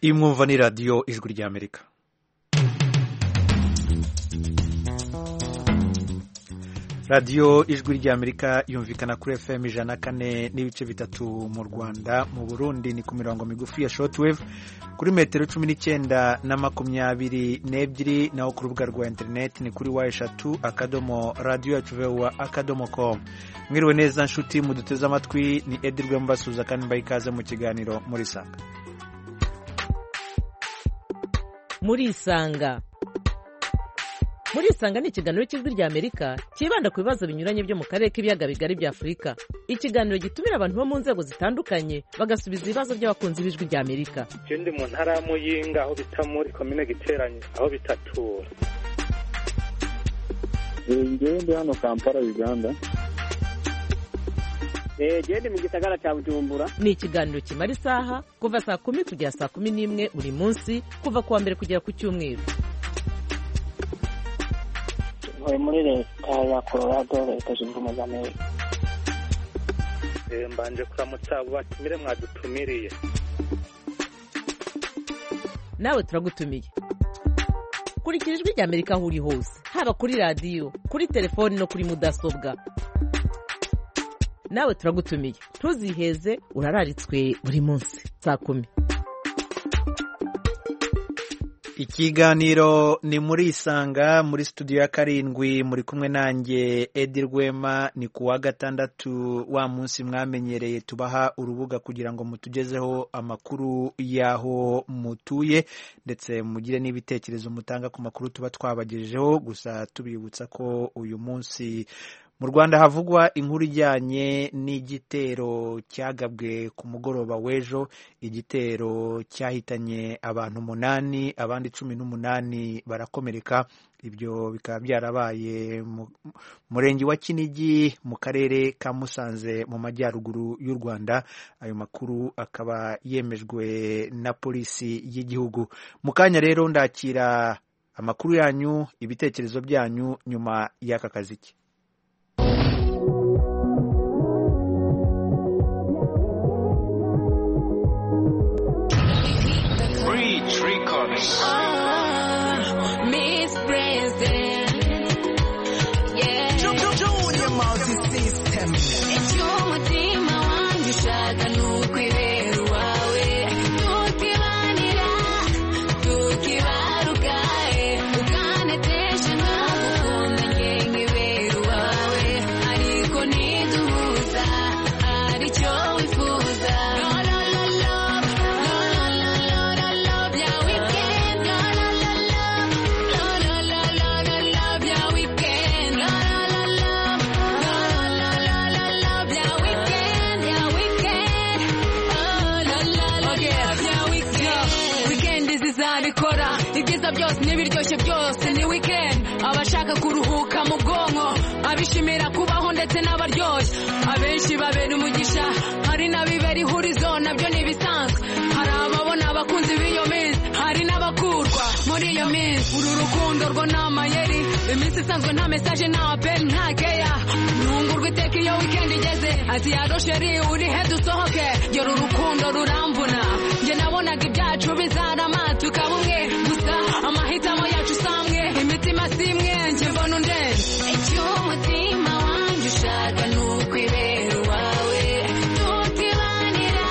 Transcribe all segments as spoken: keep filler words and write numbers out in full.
imwumva ni radiyo ijwi ry'Amerika. radiyo ijwi ry'Amerika yumvikana kuri F M ijana na kane n'ibice bitatu mu Rwanda, mu Burundi ni ku mirongo migufi ya shortwave kuri metero cumi n'icyenda na makumyabiri n'ebyiri, naho ku rubuga rwa interineti ni kuri wa eshatu akadomo radiyo yacu vewa akadomo com. Mwiriwe neza nshuti muduteze amatwi, ni Edirwe mbasuza kandi mbaye ikaze mu kiganiro muri Sanga. Muri Isanga Muri Isanga ni ikiganiro cy'ijwi ry'Amerika kibanda ku bibazo binyuranye byo mu karere k'ibiyaga bigari bya Afurika. Ikiganiro gitumira abantu bo mu nzego zitandukanye bagasubiza ibibazo by'abakunzi b'ijwi ry'Amerika. Ikindi mu ntara ya Muyinga aho bita muri komine Giteranye aho bitatura. Ngende hano Kampala Uganda. Eh gende mu gisagara cya Bujumbura. Ni ikiganiro kimara isaha kuva saa kumi kugera saa kumi n'imwe buri munsi kuva kuwa mbere kugera ku cyumweru. Muri leta ya Colorado leta zunze ubumwe za Amerika. Eh mbanje kuramutsa batumire mwadutumiriye. Nawe turagutumiye. Kurikira ijwi ry'Amerika aho uri hose, haba kuri radiyo, kuri telefoni no kuri mudasobwa. Nawe turagutumiye, ntuziheze, urararitswe buri munsi saa kumi. Ikiganiro ni muri Isanga, muri studio ya karindwi muri kumwe nanjye Edi Rwema. Ni kuwa gatandatu wa munsi mwamenyereye tubaha urubuga kugira ngo mutugezeho amakuru yaho mutuye, ndetse mugire n'ibitekerezo mutanga ku makuru tuba twabagejejeho. Gusa tubibutsa ko uyu munsi mu Rwanda havugwa inkuru ijyanye n'igitero cyagabwe ku mugoroba w'ejo, igitero cyahitanye abantu umunani, abandi cumi n'umunani barakomereka. Ibyo bikaba byarabaye mu murenge wa Kinigi mu karere ka Musanze mu majyaruguru y'u Rwanda. Ayo makuru akaba yemejwe na polisi y'igihugu. Mu kanya rero ndakira amakuru yanyu, ibitekerezo byanyu nyuma y'aka kaziki. Oh, Miss President, yeah. Junior multi-system. It's your mutima wangu shaka nukwibera wawe. Tukibanira, tukibarukae. Ukanetesha nkagukunda nge nkibera wawe. Ariko niduhuza, aricyo wifuza. Ibyiza byose n'ibiryoshye byose ni weekend. Abashaka kuruhuka mu bwonko, abishimira kubaho ndetse n'abaryoshye. Abenshi babera umugisha, hari n'abibera ihurizo, nabyo nibisanzwe. Hari ababona abakunzi b'iyo minsi, hari n'abakurwa muri iyo minsi. Uru rukundo rwo n'amayeri, iminsi isanzwe nta message nta appel nta keya. Ntungurwa iteka iyo weekend igeze, ati yaro sheri uri he dusohoke. Yoro urukundo ruramvuna, nge nabonaga ibyacu bizarama tukaba umwe. Amahitamo yacu samwe, imitima simwe, nje mbona undende. Icyo umutima wanjye ushaka nukwibera wawe. Tukibanira,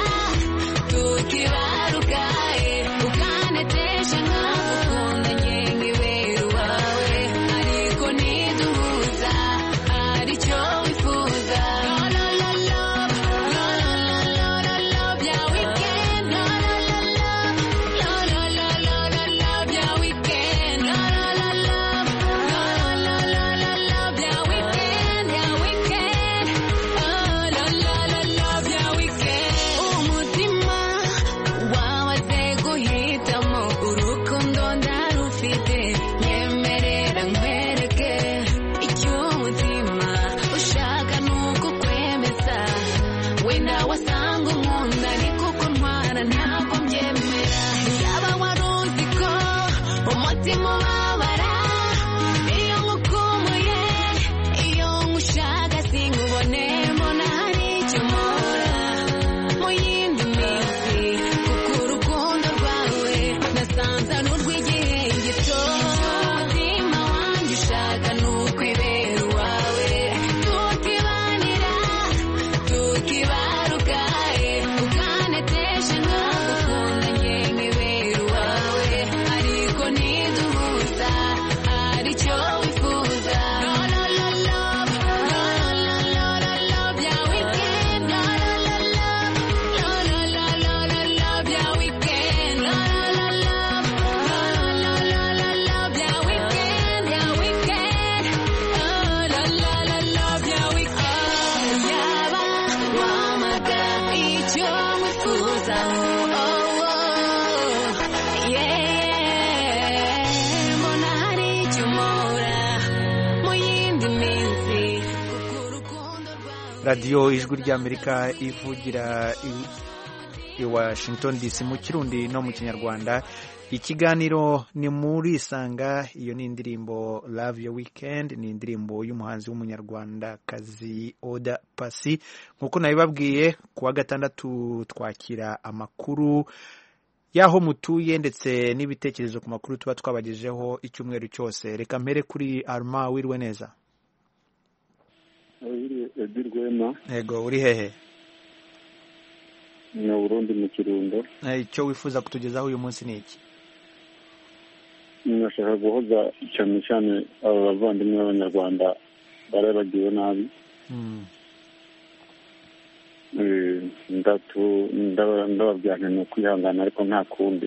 tukibarukae. Ukanetesha nkagukunda nge nkibera wawe. Ariko niduhuza, aricyo wifuza. La la la love, la la la la la love ya weekend. La la la love, la la la la la love ya weekend. La la la love, la la la la la love ya weekend, ya weekend. Oh la la la love ya weekend. Umutima wabaze guhitamo, urukundo ndarufite. Nyemerera nkwereke icyo umutima ushaka nuko kwemeza. Wenda wasanga unkunda ariko kuntwara ntabwo mbyemera. Yaba wari uzi ko umutima ubabara iyo nkukumuye, iyo nkushaka sinkubone, mbona hari icyo mpora mu yindi minsi. Kuko urukundo rwawe ukibaruka ukanetesha nkagukunda njye nkibera uwawe ariko ntiduhuza aricyo wifuza radiyo ijwi ry'amerika ivugira i Washington D C mu kirundi no mu kinyarwanda. Ikiganiro ni muri Isanga. Iyo ni indirimbo Love Your Weekend, ni indirimbo y'umuhanzi w'umunyarwandakazi Oda Paccy. Nk'uko nabibabwiye kuwa gatandatu twakira amakuru y'aho mutuye ndetse n'ibitekerezo ku makuru tuba twabagejeho icyumweru cyose. Reka mpere kuri Arma. Wiriwe neza? Edir Rwema. Yego, uri hehe? Ni Burundi mu Kirundo. Icyo wifuza kutugezaho uyu munsi ni iki? Nashaka guhoza cyane cyane aba bavandimwe b'Abanyarwanda barabagiwe nabi. ndatu ndababwira ni ukwihangana ariko nta kundi.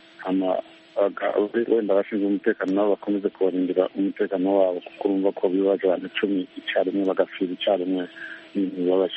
Wenda abashinzwe umutekano nabo bakomeze kubarindira umutekano wabo kuko urumva ko bibaje abantu icumi icyarimwe bagapfira icyarimwe ibintu bibabaje.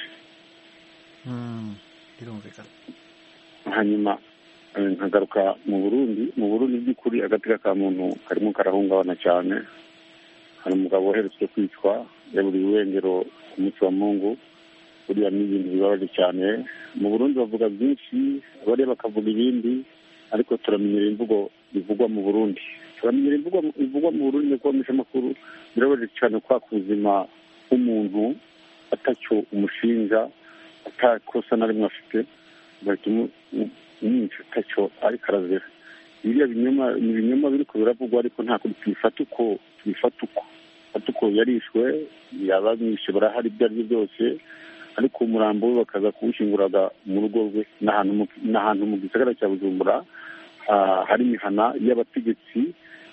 birumvikana. Hanyuma nkagaruka mu Burundi. Mu Burundi by'ukuri agateka ka muntu karimo karahungabana cyane. Hari umugabo uherutse kwicwa yaburiwe irengero ku munsi wa Mungu. Buriya ni ibintu bibabaje cyane. Mu Burundi bavuga byinshi, abari bakavuga ibindi, ariko turamenyera imvugo bivugwa mu Burundi. Turamenyera imvugo ivugwa mu Burundi no kwamisha amakuru. Birabaje cyane kwa kuzima umuntu atacyo umushinja, atakosa na rimwe afite, bahita umwica atacyo ariko arazira. Biriya binyoma ni ibinyoma biriko biravugwa ariko nta kuri tubifata uko tubifata uko atuko yarishwe yabamwishe barahari ibyo ari byose, ariko umurambo we bakaza kuwushinguraga mu rugo rwe n'ahantu mu gisagara cya Bujumbura hari imihana y'abategetsi.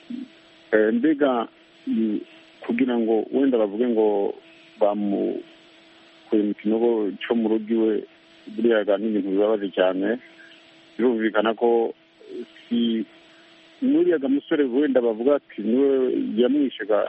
Mbega kugira ngo wenda bavuge ngo bamukuye mu kinogo cyo mu rugo iwe, buriya ni ibintu bibabaje cyane. Birumvikana ko si n'uriyaga musore wenda bavuga ati niwe yamwishaga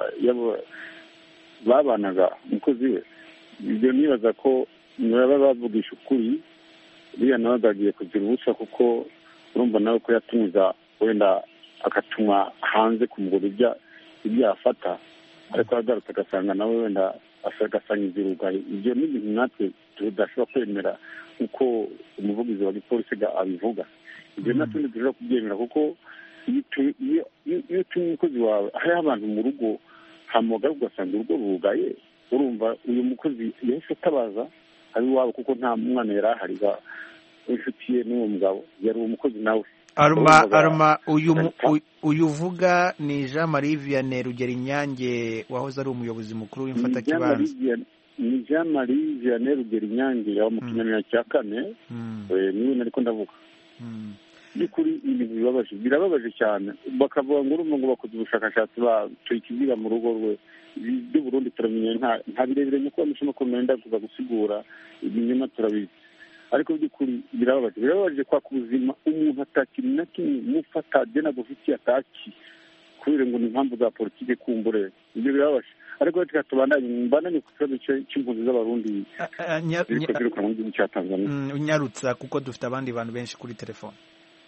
babanaga umukozi we. Ibyo nibaza ko baba bavugisha ukuri, buriya nawe agagiye kugira ubusa kuko urumva nawe ko yatumiza wenda akatumwa hanze kumugura ibyo afata, ariko agarutse agasanga nawe wenda agasanga izirugaye. Ibyo ni ibintu natwe tudashobora kwemera uko umuvugizi wa gipolisi abivuga. Ibyo natwe ntitushobora kubyemera kuko iyo utumye umukozi wawe hariho abantu mu rugo hamugaye ugasanga urugo rugaye, urumva uyu mukozi yahise atabaza ari iwabo kuko nta mwana yari ahari inshuti ye n'uwo mugabo yari umukozi nawe. Aruma aruma uyu uyu uvuga ni Jean Marie Vianney Rugerinyange wahoze ari umuyobozi mukuru w'imfatakibanza. Ni Jean Marie Vianney Rugerinyange yawo mu kinyamya cya kane. Niwe nariko ndavuga. Bikuri ibintu bibabaje birababaje cyane. Bakavuga ngo urumva ngo bakoze ubushakashatsi batoye ikiziga mu rugo rwe. Ibyo Burundi turamenye nta nta birebire nuko bamishima ko nenda kuza gusigura ibinyoma turabizi, ariko by'ukuri birababaje birababaje kwa kuzima umuntu atakiri na kimwe mufata dena gufitiye ataki kubera ngo ni impamvu za politike kumbure. Ibyo birababaje, ariko reka tubandanye mbandanye ku kibazo cy'impunzi z'abarundi biruka mu gihugu cya Tanzania. Unyarutsa kuko dufite abandi bantu benshi kuri telefone.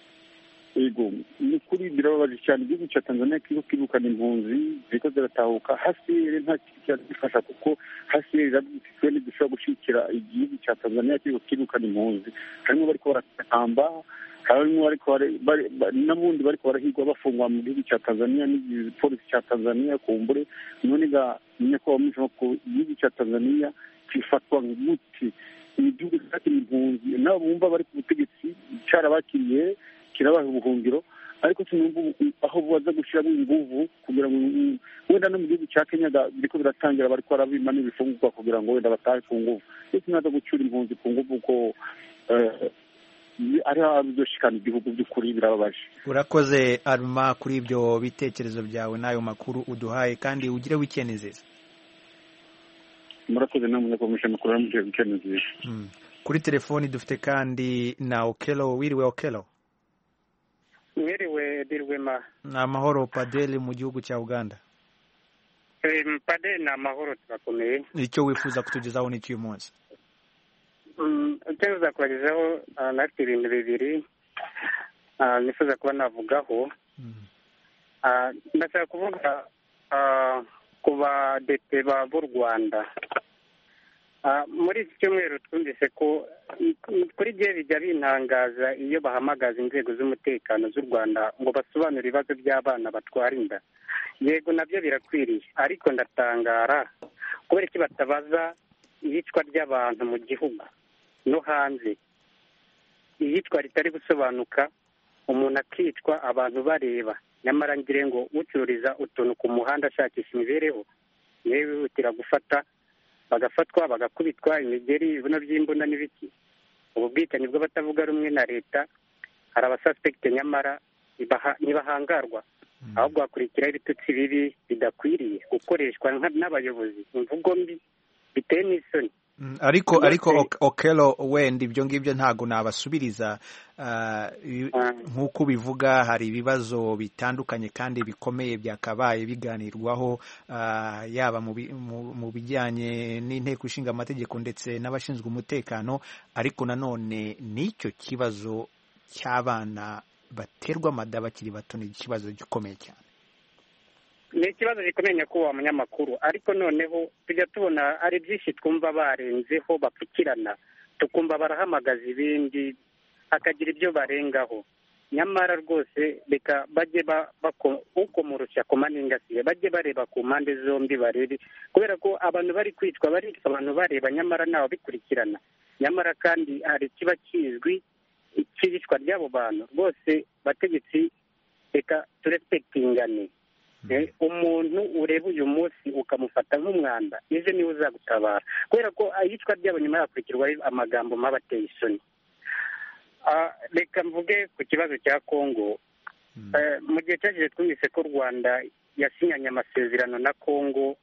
Ego ni kuri birababaje cyane. Igihugu cya Tanzania kiko kirukana impunzi ziko ziratahuka hasi nta cyadufasha kuko hasi irabitse ni dushobora gushikira igihugu cya Tanzania kiko kirukana impunzi. Harimo bariko baratamba, harimo bariko nabundi bariko barahigwa bafungwa mu gihugu cya Tanzania ni polisi cya Tanzania kumbure. None ga nyako bamusho ko igihugu cya Tanzania kifatwa nk'umuti igihugu cyakira impunzi nabo bumva bari ku butegetsi cyarabakiriye kirabaha ubuhungiro, ariko sinumva aho baza gushyiramo inguvu kugira ngo wenda no mu gihugu cya Kenya biriko biratangira bariko barabima n'ibifungurwa kugira ngo wenda batahe ku nguvu ndetse naza gucyura impunzi ku nguvu ko ari abizoshikana igihugu by'ukuri birababaje. Urakoze Arma kuri ibyo bitekerezo byawe n'ayo makuru uduhaye kandi ugire weekend nziza. Murakoze namwe nakomeje makuru ramuje weekend nziza. Mm. Kuri telefoni dufite kandi na Okelo. Wiriwe Okelo? Wiriwe Dirwema. Na amahoro Padeli mu gihugu cya Uganda. Eh Padeli na amahoro turakomeye. Icyo wifuza kutugezaho ni cy'uyu munsi? Mm icyo kubagezaho nafite ibintu bibiri ah nifuza kuba navugaho. Mm. Ah ndashaka kuvuga ah kuba dete ba b'u Rwanda. Muri iki cyumweru twumvise ko kuri gihe bijya bintangaza iyo bahamagaza inzego z'umutekano z'u Rwanda ngo basobanure ibibazo by'abana batwara inda. Yego nabyo birakwiriye ariko ndatangara kubera iki batabaza iyicwa ry'abantu mu gihugu no hanze. Iyicwa ritari gusobanuka umuntu akicwa abantu bareba nyamara ngire ngo ucururiza utuntu ku muhanda ashakisha imibereho yewe wihutira gufata bagafatwa bagakubitwa imigeri ibibuno by'imbunda n'ibiki. Ubu bwicanyi bwo batavuga rumwe na leta hari abasuspecte nyamara ntibahangarwa ahubwo hakurikiraho ibitutsi bibi bidakwiriye gukoreshwa n'abayobozi imvugo mbi biteye n'isoni. Mm, ariko ariko Okelo wenda ibyo ngibyo ntago nabasubiriza nk'uko bivuga hari ibibazo bitandukanye kandi bikomeye byakabaye biganirwaho yaba mu bijyanye n'inteko ishinga amategeko ndetse n'abashinzwe umutekano ariko nanone n'icyo kibazo cy'abana baterwa amada bakiri bato ni ikibazo gikomeye cyane. Ni ikibazo gikomeye nyakubahwa munyamakuru ariko noneho tujya tubona ari byinshi twumva barenzeho bapfukirana tukumva barahamagaza ibindi akagira ibyo barengaho nyamara rwose reka bajye ukomurusha ku maningasiye bajye bareba ku mpande zombi barebe kubera ko abantu bari kwicwa bari abantu bareba nyamara nawe bikurikirana nyamara kandi hari kiba kizwi ikirishwa ry'abo bantu rwose bategetsi reka turespektingane. Umuntu ureba uyu munsi ukamufata nk'umwanda ejo niwe uzagutabara kubera ko ayicwa ryabo nyuma yakurikirwa amagambo mabateye isoni. Reka mvuge ku kibazo cya Kongo. Mu gihe cyagiye twumvise ko Rwanda yasinyanye amasezerano na Kongo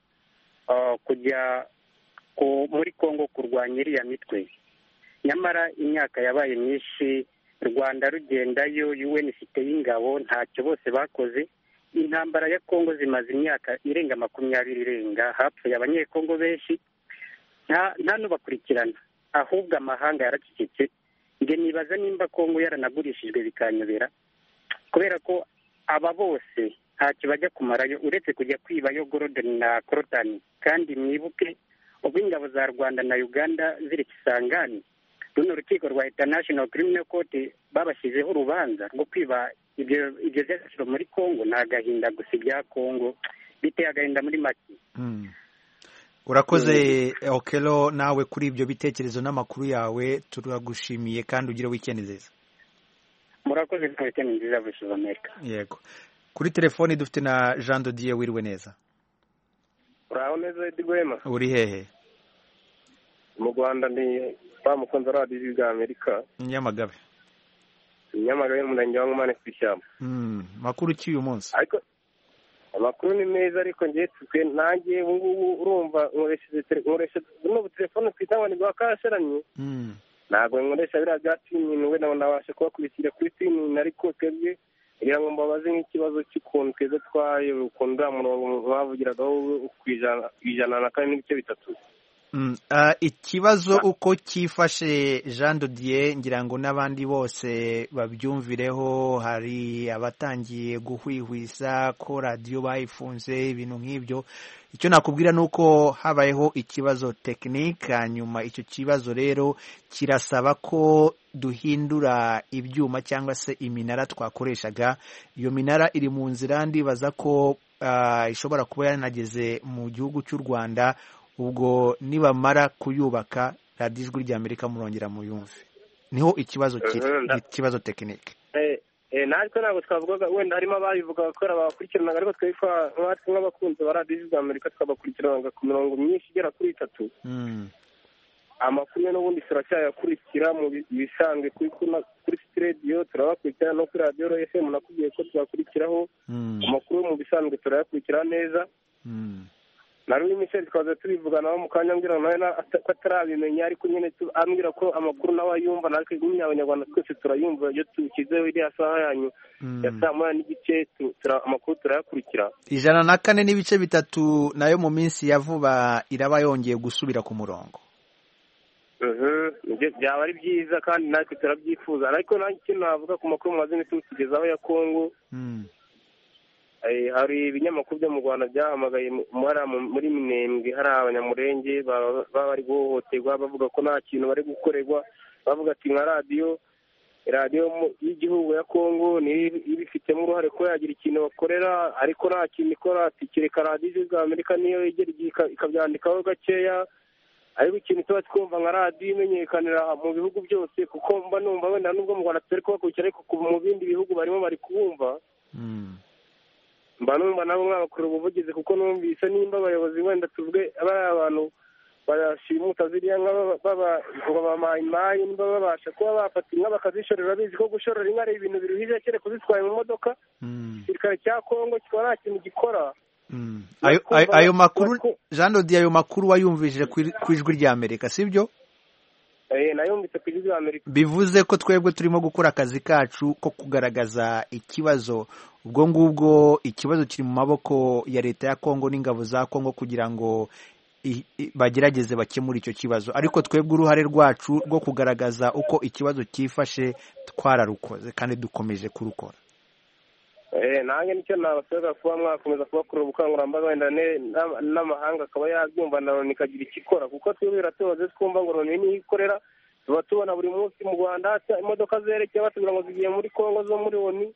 kujya muri Kongo kurwanya iriya mitwe nyamara imyaka yabaye myinshi Rwanda rugendayo U N ifite y'ingabo ntacyo bose bakoze. Intambara ya Kongo zimaze imyaka irenga makumyabiri irenga hapfuye abanyekongo benshi nta nta nubakurikirana ahubwo amahanga yaracecetse. Nge nibaza nimba Kongo yaranagurishijwe bikanyobera kubera ko aba bose ntacyo bajya kumarayo uretse kujya kwibayo Gordon na Crotani kandi mwibuke ubwo ingabo za Rwanda na Uganda ziri Kisangani runo rukiko rwa International Criminal Court babashyizeho urubanza rwo kwiba ibyo ibyo byashyizwe muri Kongo nta gahinda gusa ibya Kongo biteye agahinda muri make. Mm. Urakoze mm. Okelo nawe kuri ibyo bitekerezo n'amakuru yawe turagushimiye kandi ugire weekend nziza. Murakoze cyane weekend nziza Voice of America. Yego. Kuri telefoni dufite na Jean de Dieu wiriwe neza. Uraho neza Digwema. Uri hehe? Mu Rwanda ni bamukunze radio ya Amerika. Nyamagabe. Nyamagabe mu murenge wa Nkomane kwishyamba. Mm, makuru ki uyu munsi? Ariko amakuru ni meza ariko ngiye twe nanjye ubu urumva nkoresheje nkoresha no telefone twitanga ni gwakasharanye. Mm. Nago nkoresha bira bya tini we nawe nabasha kubakurikira kuri tini ariko twebwe kugira ngo mbabaze nk'ikibazo cy'ukuntu tweze twaye ukunda murongo mwavugiragaho kwijana ijana na kane n'ibice bitatu. Mm, uh, ikibazo uko cyifashe Jean de Dieu ngira ngo n'abandi bose babyumvireho hari abatangiye guhwihwisa ko radio bayifunze ibintu nk'ibyo. Icyo nakubwira nuko habayeho ikibazo technique hanyuma icyo kibazo rero kirasaba ko duhindura ibyuma cyangwa se iminara twakoreshaga. Iyo minara iri mu nzira ndibaza ko uh, ishobora kuba yanageze mu gihugu cy'u Rwanda ubwo nibamara kuyubaka radiyo ijwi rya Amerika murongera muyumve. Niho ikibazo kiri ikibazo technique. Eh natwe ntabwo twavugaga wenda harimo ababivugaga kubera bakurikiranaga ariko twebwe nkatwe nk'abakunzi ba radiyo ijwi ry'Amerika twabakurikiranaga ku mirongo myinshi igera kuri itatu amakuru ye n'ubundi turacyayakurikira mu bisanzwe kuri sitidiyo turabakurikira no kuri radiyo F M nakubwiye ko tubakurikiraho amakuru yo mu bisanzwe turayakurikira neza na Louis Michel twaza tubivuganaho mu kanya ambwira nawe ko atarabimenya ariko nyine ambwira ko amakuru nawe ayumva natwe nk'abanyarwanda twese turayumva iyo tukizeho iriya saha yanyu ya saa moya n'igice amakuru turayakurikira ijana na kane n'ibice bitatu nayo mu minsi ya vuba iraba yongeye gusubira ku murongo byaba ari byiza kandi natwe turabyifuza ariko nanjye ikintu navuga ku makuru mumaze iminsi mutugezaho ya Kongo hari ibinyamakuru byo mu Rwanda byahamagaye muri Minembwe hari abanyamurenge baba bari guhohoterwa bavuga ko nta kintu bari gukorerwa bavuga ati nka radiyo radiyo y'igihugu ya Kongo ibifitemo uruhare ko yagira ikintu bakorera ariko nta kintu ikora ati kereka radiyo ijwi ry'Amerika niyo yegera ikabyandikaho gakeya ariko ikintu tuba twumva nka radiyo imenyekanira mu bihugu byose kuko mba numva wenda nubwo mu Rwanda tutari kubakurikira ariko mu bindi bihugu barimo bari kubumva mba numva nabo mwabakora ubuvugizi kuko numvise nimba abayobozi wenda tuvuge bari abantu bashimuta ziriya ngo bamayimayi nimba babasha kuba bafata inka bakazishorera bizi ko gushorera inka ari ibintu biruhije kere kuzitwaye mu modoka igisirikare cya Kongo kikaba nta kintu gikora ayo makuru Jean Dodi ayo makuru wayumvishije ku ijwi ry'Amerika sibyo nayumvise ku ijwi ry'Amerika bivuze ko twebwe turimo gukora akazi kacu ko kugaragaza ikibazo ubwo ngubwo ikibazo kiri mu maboko ya leta ya Kongo n'ingabo za Kongo kugira ngo bagerageze bakemura icyo kibazo ariko twebwe uruhare rwacu rwo kugaragaza uko ikibazo cyifashe twararukoze kandi dukomeje kurukora nanjye nicyo nabasaba kuba mwakomeza kubakorera ubukangurambaga wenda n'amahanga akaba yabyumva na loni ikagira ikikora kuko twebwe biratubaze twumva ngo loni niyo ikorera tuba tubona buri munsi mu Rwanda imodoka zerekeye batubwira ngo zigiye muri Kongo zo muri loni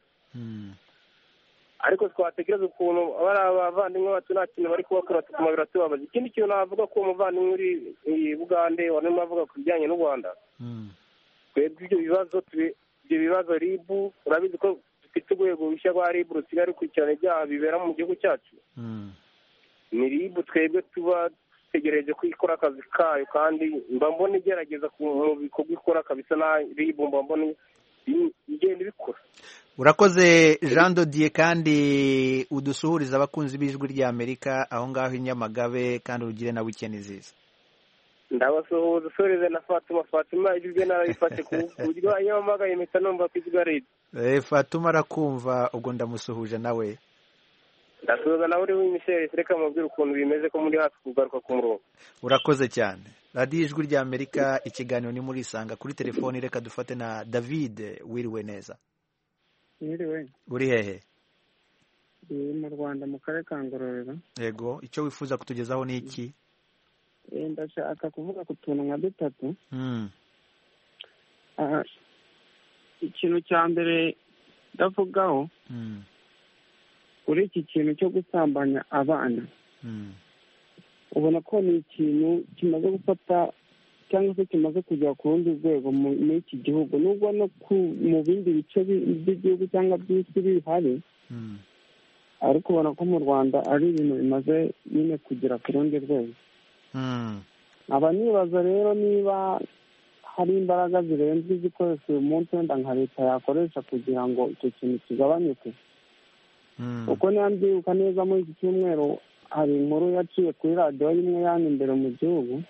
ariko twatekereza ukuntu abari abavandimwe bacu nta kintu bari kubakora tukuma biratubabaza ikindi kintu navuga ko umuvandimwe uri i Bugande warimo avuga ku bijyanye n'u Rwanda twebwe ibyo bibazo ibyo bibazo R I B urabizi ko dufite urwego rushya rwa R I B rusigaye rukurikirana ibyaha bibera mu gihugu cyacu ni R I B twebwe tuba dutegereje ko ikora akazi kayo kandi mba mbona igerageza mu bikorwa ikora kabisa na R I B mba mbona igenda ibikora urakoze Jean Dodier kandi udusuhuriza abakunzi b'ijwi ry'Amerika aho ngaho i Nyamagabe kandi ugire na weekend nziza ndabasuhuza usoreze na Fatuma Fatuma ijwi narayifate ku buryo Nyamagabe impeta numva ku ijwi rero eh Fatuma arakumva ubwo ndamusuhuje nawe ndasuhuza nawe uri w'Imichel reka mubwire ukuntu bimeze ko muri hafi kugaruka ku murongo urakoze cyane radiyo ijwi ry'Amerika ikiganiro ni muri Isanga kuri telefoni reka dufate na David wiriwe neza Mwiriwe. Uri hehe? Mu Rwanda mu karere ka Ngororero. Yego, icyo wifuza kutugezaho ni iki? Eh ndashaka kuvuga ku tuntu nka dutatu. Mm. Ah ikintu cya mbere ndavugaho. Mm. Kuri iki kintu cyo gusambanya abana. Mm. Ubona ko ni ikintu kimaze gufata cyangwa se kimaze kujya ku rundi rwego muri iki gihugu nubwo no mu bindi bice by'igihugu cyangwa by'isi bihari ariko ubona ko mu Rwanda ari ibintu bimaze nyine kugera ku rundi rwego aba nibaza rero niba hari imbaraga zirenze izikoresha uyu munsi wenda nka leta yakoresha kugira ngo icyo kintu kigabanyuke kuko niba mbyibuka neza muri iki cyumweru hari inkuru yaciye kuri radiyo y'imwe yani imbere mu gihugu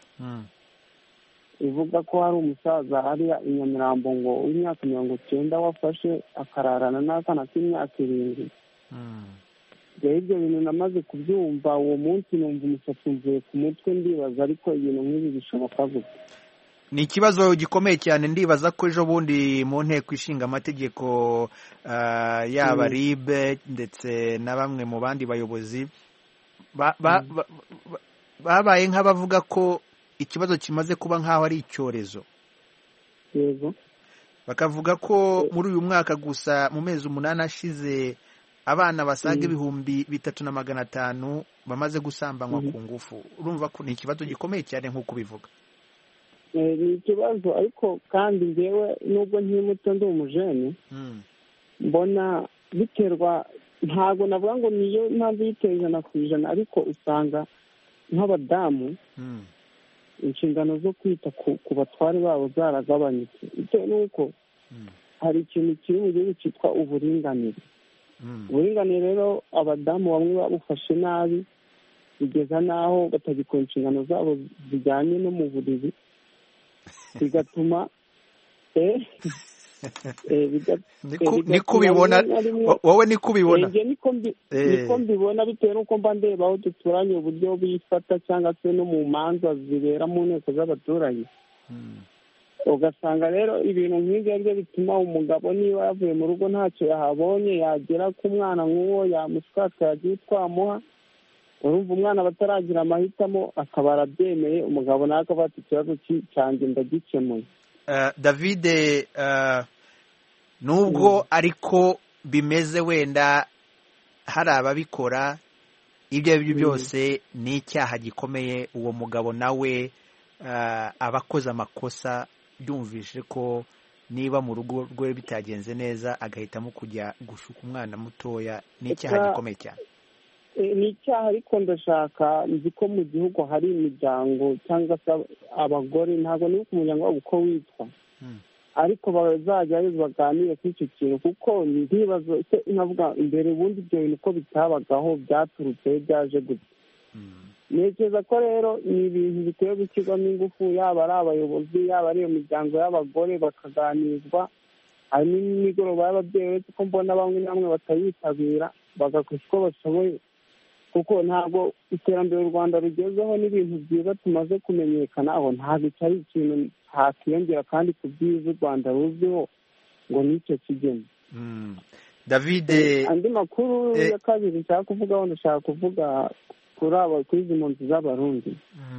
ivuga ko hari umusaza hariya i Nyamirambo ngo w'imyaka mirongo icyenda wafashe akararana n'akana k'imyaka irindwi rero ibyo bintu namaze kubyumva uwo munsi numva umusatsi mvuye ku mutwe ndibaza ariko ibintu nk'ibi bishoboka gute ni ikibazo gikomeye cyane ndibaza ko ejo bundi mu nteko ishinga amategeko yaba R I B ndetse na bamwe mu bandi bayobozi babaye nk'abavuga ko ikibazo kimaze kuba nk'aho ari icyorezo yego bakavuga ko muri uyu mwaka gusa mu mezi umunani ashize abana basaga ibihumbi bitatu na magana atanu bamaze gusambanywa ku ngufu urumva ko ni ikibazo gikomeye cyane nk'uko ubivuga ni ikibazo ariko kandi njyewe nubwo nkiri muto ndi umujene mbona biterwa, ntabwo navuga ngo niyo mpamvu yiteye ijana ku ijana, ariko usanga nk'abadamu inshingano zo kwita ku batware babo zaragabanyutse, bitewe n'uko hari ikintu kiri mu gihugu cyitwa uburinganire. uburinganire rero abadamu bamwe babufashe nabi, bigeza n'aho batagikora inshingano zabo zijyanye no mu buriri, bigatuma niko ubibona wowe, niko ubibona? niko mbibona, bitewe n'uko mba ndeba aho duturanye uburyo bifata, cyangwa se no mu manza zibera mu nteko z'abaturage. ugasanga rero ibintu nk'ibyo ari byo bituma umugabo niba yavuye mu rugo ntacyo yahabonye, yagera ku mwana nk'uwo yamushaka yagiye twamuha, urumva umwana bataragira amahitamo akaba arabyemeye, umugabo nawe akaba afite ikibazo cyanjye ndagikemuye. David, nubwo ariko bimeze, wenda hari ababikora, ibyo ari byo byose ni icyaha gikomeye. uwo mugabo nawe aba akoze amakosa, byumvishe ko niba mu rugo rwe bitagenze neza agahitamo kujya gushuka umwana mutoya, ni icyaha gikomeye cyane. ni icyaha, ariko ndashaka, nzi ko mu gihugu hari imiryango cyangwa se abagore, ntabwo nibuka umuryango wabo uko witwa, ariko bazajya baganire kuri icyo kintu, kuko ntibazo navuga imbere ubundi ibyo bintu ko bitabagaho, byaturutse byaje gute. ntekereza ko rero ni ibintu bikwiye gushyirwamo ingufu, yaba ari abayobozi, yaba ari iyo miryango y'abagore, bakaganizwa. hari n'imigoroba y'ababyeyi, uretse ko mbona bamwe na bamwe batayitabira, bagakora uko bashoboye, kuko ntabwo iterambere u Rwanda rugezeho n'ibintu byiza tumaze kumenyekana aho, ntabwo cyari ikintu hakiyongera kandi ku byiza u Rwanda ruzwiho ngo nicyo kigeni. David, andi makuru ya kabiri nshaka kuvugaho, ndashaka kuvuga kuri aba kuri izi mpunzi z'abarundi.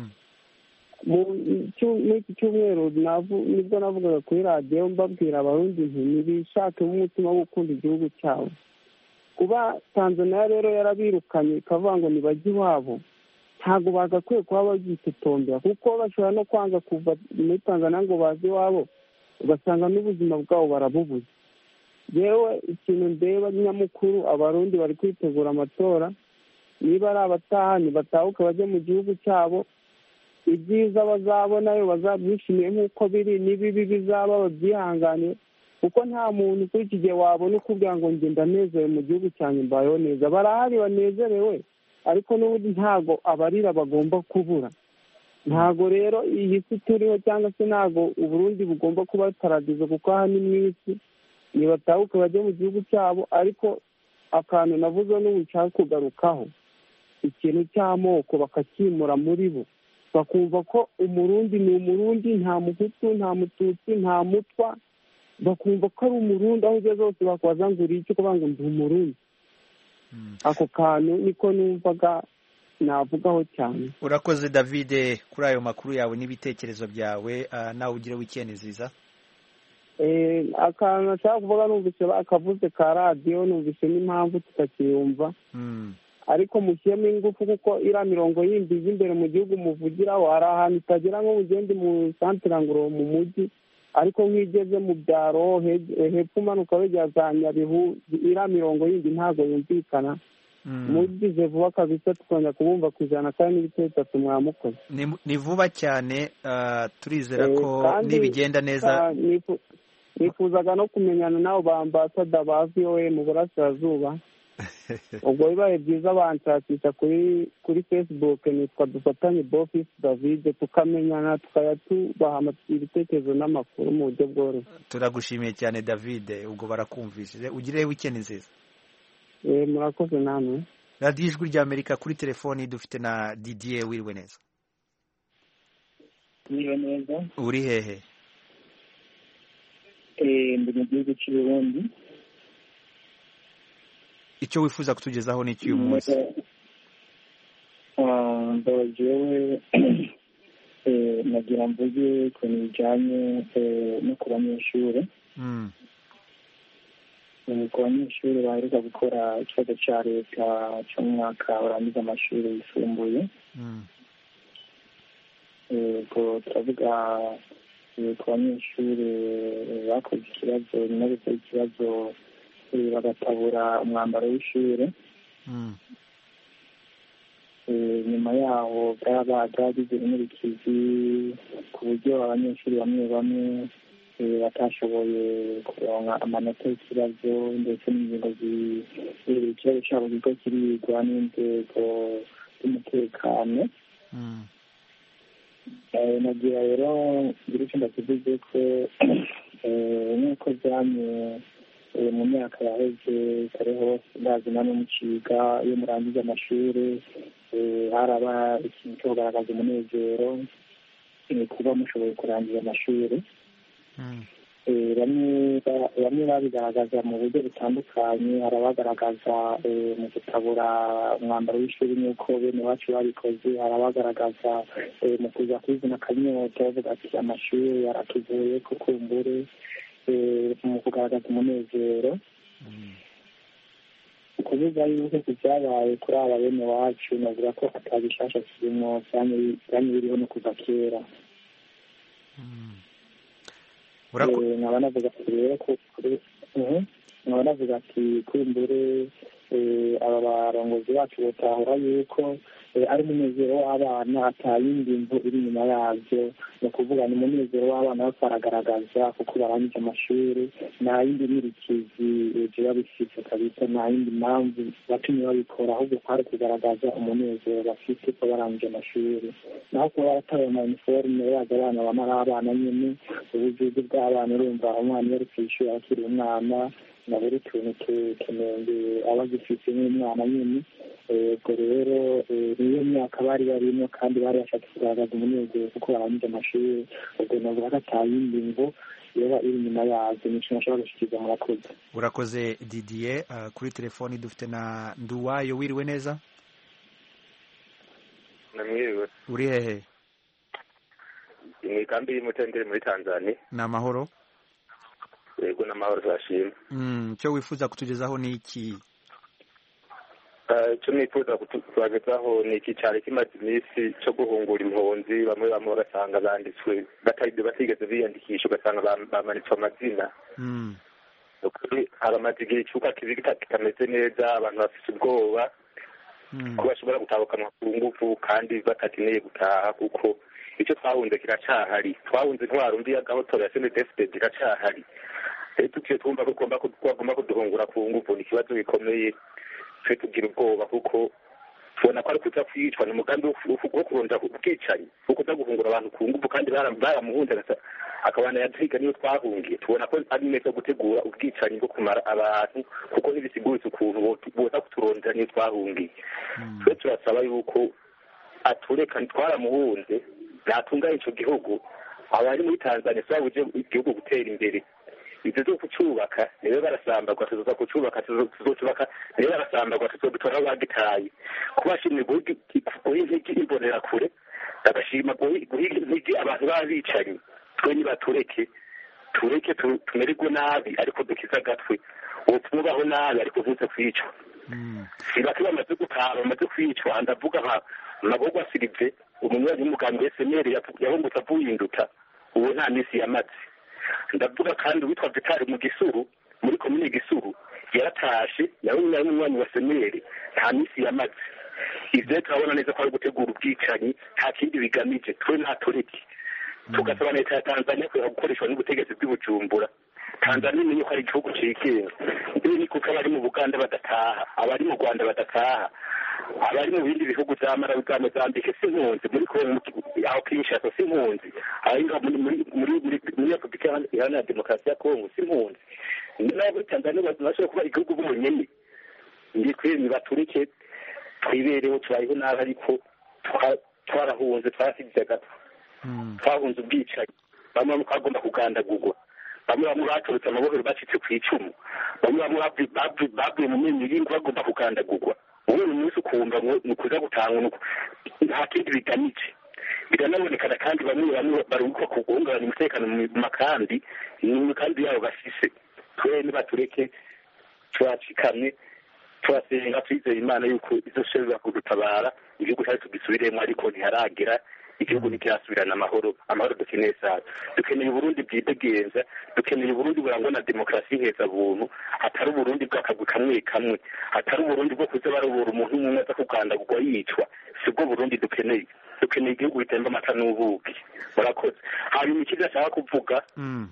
muri iki cyumweru nibwo navugaga kuri radiyo mbabwira abarundi nti ntibishakemo umutima wo gukunda igihugu cyabo. kuba Tanzania rero yarabirukanye ikavuga ngo ntibajye iwabo, ntabwo bagakwiye kuba babyitotombera, kuko bashobora no kwanga kuva muri Tanzania ngo baze iwabo, ugasanga n'ubuzima bwabo barabubuze. yewe ikintu ndeba nyamukuru, abarundi bari kwitegura amatora, niba ari abatahani batahuka bajye mu gihugu cyabo, ibyiza bazabonayo bazabyishimiye nk'uko biri, n'ibibi bizaba babyihanganiye, kuko nta muntu kuri iki gihe wabona ukubwira ngo njye ndanezerewe mu gihugu cyanjye mbayeho neza. barahari banezerewe, ariko n'ubundi ntabwo abarira bagomba kubura. ntabwo rero iyi si turiho, cyangwa se ntabwo uburundi bugomba kuba paradizo, kuko aha ni mu isi, nibatahuke bajye mu gihugu cyabo. ariko akantu navuze n'ubu nshaka kugarukaho, ikintu cy'amoko bakakimura muri bo, bakumva ko umurundi ni umurundi, nta muhutu, nta mututsi, nta mutwa, bakumva ko ari umurundi, aho ugeze hose bakwaza ngo uri iki, kuvuga ngo ndi umurundi. ako kantu niko numvaga navugaho cyane. urakoze David kuri ayo makuru yawe n'ibitekerezo byawe, nawe ugire weekend nziza. akantu nashaka kuvuga, numvise akavuze ka radiyo, numvise n'impamvu tutakiyumva, ariko mushyiremo ingufu, kuko iriya mirongo yindi iza imbere mu gihugu muvugiraho, hari ahantu itagera nko mugende mu santere ngoro mu mujyi, ariko nk'igeze mu byaro hepfo umanuka wegera za Nyabihu, iriya mirongo yindi ntabwo yumvikana. mugize vuba kabisa tukongera kubumva ku ijana kandi n'ibice bitatu mwamukoze. ni vuba cyane, turizera ko nibigenda neza. nifuzaga no kumenyana nabo ba ambasada ba V O A mu burasirazuba, ubwo bibaye byiza banshakisha kuri kuri Facebook, nitwa Dufatanye Bofisi David, tukamenyana tukajya tubaha ibitekerezo n'amakuru mu buryo bworoshye. turagushimiye cyane David, ubwo barakumvishije, ugire weekend nziza. Eh, murakoze namwe. radiyo ijwi ry'Amerika, kuri telefoni dufite na Didier. wiriwe neza? wiriwe neza. uri hehe? eh ndi mu gihugu cy'u Burundi. icyo wifuza kutugezaho ni iki uyu munsi? ah ndajewe eh nagira mvuge ku bijyanye no ku banyeshuri. mm ku banyeshuri baheruka gukora ikibazo cya leta cyo mu mwaka urangiza amashuri yisumbuye. ubwo turavuga ku banyeshuri bakoze ikibazo, nyuma y'uko ikibazo bagatabura umwambaro w'ishuri. Nyuma yaho byagize inkurikizi ku buryo abanyeshuri bamwe bamwe batashoboye kuronka amanota y'ikibazo ndetse n'ingingo ikibazo cyabo kigo kirigwa n'inzego z'umutekano. nagira rero ngira icyo ndakivuze ko nk'uko byamye mu myaka yaheze kare hose ndazi namwe muciga iyo murangiza amashuri haraba ikintu cyo kugaragaza umunezero kuba mushoboye kurangiza amashuri. bamwe babigaragaza mu buryo butandukanye, hari abagaragaza mu gutabura umwambaro w'ishuri nk'uko bene wacu babikoze, hari abagaragaza mu kuza kwizina akanyota bavuga ati amashuri yaratuvuye kukumbure, mu kugaragaza umunezero. kuvuga yuko ibyabaye kuri aba bene wacu navuga ko atabishasha kirimo byanye biriho no kuva kera. nkaba navuga ati rero nkaba navuga ati kumbure aba barongozi bacu batahura yuko ari umunezero w'abana atayindi mvu iri inyuma yabyo, ni ukuvuga ni umunezero w'abana bose baragaragaza kuko barangije amashuri, nta yindi nkurikizi biba bifite kabisa, nta yindi mpamvu batumye babikora, ahubwo kwari kugaragaza umunezero bafite ko barangije amashuri. naho kuba barataye ama iniforume baza abana bamara abana nyine, ubujuju bw'abana urumva umwana iyo ari ku ishuri akiri umwana na buri tuntu tunenge aba agifite nk'umwana nyine. ubwo rero niyo myaka bari barimo kandi bari bashaka kugaragaza umunezero kuko barangije amashuri, ubwo navuga ko atayindi ngo yoba iri inyuma yabyo, ni ikintu nashobora gushyikiriza murakoze. urakoze Didier. Uh, kuri telefoni dufite na Nduwayo. wiriwe neza? namwiriwe. uri hehe? ni kambi y'Umutendere muri Tanzania. ni amahoro? yego ni amahoro turashima. mm, icyo wifuza kutugezaho ni iki? icyo nifuza kutugezaho ni iki cyari kimaze iminsi cyo guhungura impunzi, bamwe bamwe bagasanga banditswe batigeze biyandikisha, ugasanga bamanitswe amazina. ukuri haramaze igihe icuka kibi kitameze neza, abantu bafite ubwoba ko bashobora gutahukanwa ku ngufu kandi batakeneye gutaha, kuko icyo twahunze kiracahari. twahunze intwaro mbi y'agahotora ya senedefide iracahari. rero tugiye twumva ko bagomba kuduhungura ku ngufu, ni ikibazo gikomeye. twe tugira ubwoba kuko tubona ko ari kuza kwicwa, ni umugambi wo kurondera ubwicanyi wo kuza guhungura abantu ku ngufu, kandi baramuhunze akabana yadhiga niyo twahungiye. tubona ko ari neza gutegura ubwicanyi bwo kumara abantu, kuko ntibisiguritse ukuntu boza kuturondera niyo twahungiye. twe turasaba yuko atureka, twaramuhunze natunganye icyo gihugu, abari muri Tanzania sabuje igihugu gutera imbere. ibyo byo kucyubaka niyo barasambagwa, tuzoza kucyubaka tuzocubaka niyo barasambagwa, tuzobitora bagitaye. kubashimye guha intege imbonera kure, bagashima guha intege abantu babicanyi. twe nibatureke tureke tumererwe nabi, ariko dukize agatwe. ubu tumubaho nabi ariko ntuze kwicwa. ibaki bamaze gutaha bamaze kwicwa, ndavuga nka Mabogwa Silive, umunywanyi w'umugambi wa S M L yahungutse avuye induta, ubu nta minsi yamaze. ndavuga kandi witwa Vitali mu Gisuru, muri komine Gisuru, yaratashe nawe umunywanyi wa S M L, nta minsi yamaze. ivyo turabona neza ko ari gutegura ubwicanyi, nta kindi bigamije. twe ntaturiki tugasaba leta ya Tanzania ko gukoreshwa n'ubutegetsi bw'Ibujumbura. Tanzania niyo ko ari igihugu cigenga, iyo ni kuko abari mu Buganda badataha, abari mu Rwanda badataha, abari mu bindi bihugu vya Malawi bwa Mozambique si impunzi, muri Kongo aho Kinshasa si impunzi, aho muri muri muri Repubulika Iharanira Demokarasi ya Kongo si impunzi. naho muri Tanzania bashobora kuba igihugu b'umunyene. ndikwe nibatureke twibereho, turayiho nabi, ariko twarahunze, twarasize gato. twahunze ubwicanyi, bamwe bamwe twagomba kugandagurwa, bamwe bamwe baturutse amaboko bacitse ku icumu, bamwe bamwe bavuye mu menyo y'ingo bagomba kugandagurwa. ubu uyu munsi ukumva ni ukuza gutanga, nta kindi bigamije. biranabonekana kandi bamwe bamwe baruhuka guhungabanya umutekano mu makambi, n'imikambi yabo bafise. twe nibatureke turacikamye, turasenga, twizeye Imana yuko izoshobora kudutabara, igihugu cyacu tugisubiremo, ariko ntiharagera igihugu ntikirasubirana amahoro amahoro dukeneye cyane dukeneye uburundi bwidegenza dukeneye uburundi burangwa na demokarasi heza buntu atari uburundi bw'akagwi kamwe kamwe atari uburundi bwo kuza barobora umuntu umwe aza kugandagurwa yicwa sibwo burundi dukeneye dukeneye igihugu bitemba amata n'ubuki murakoze hanyuma ikindi ashaka kuvuga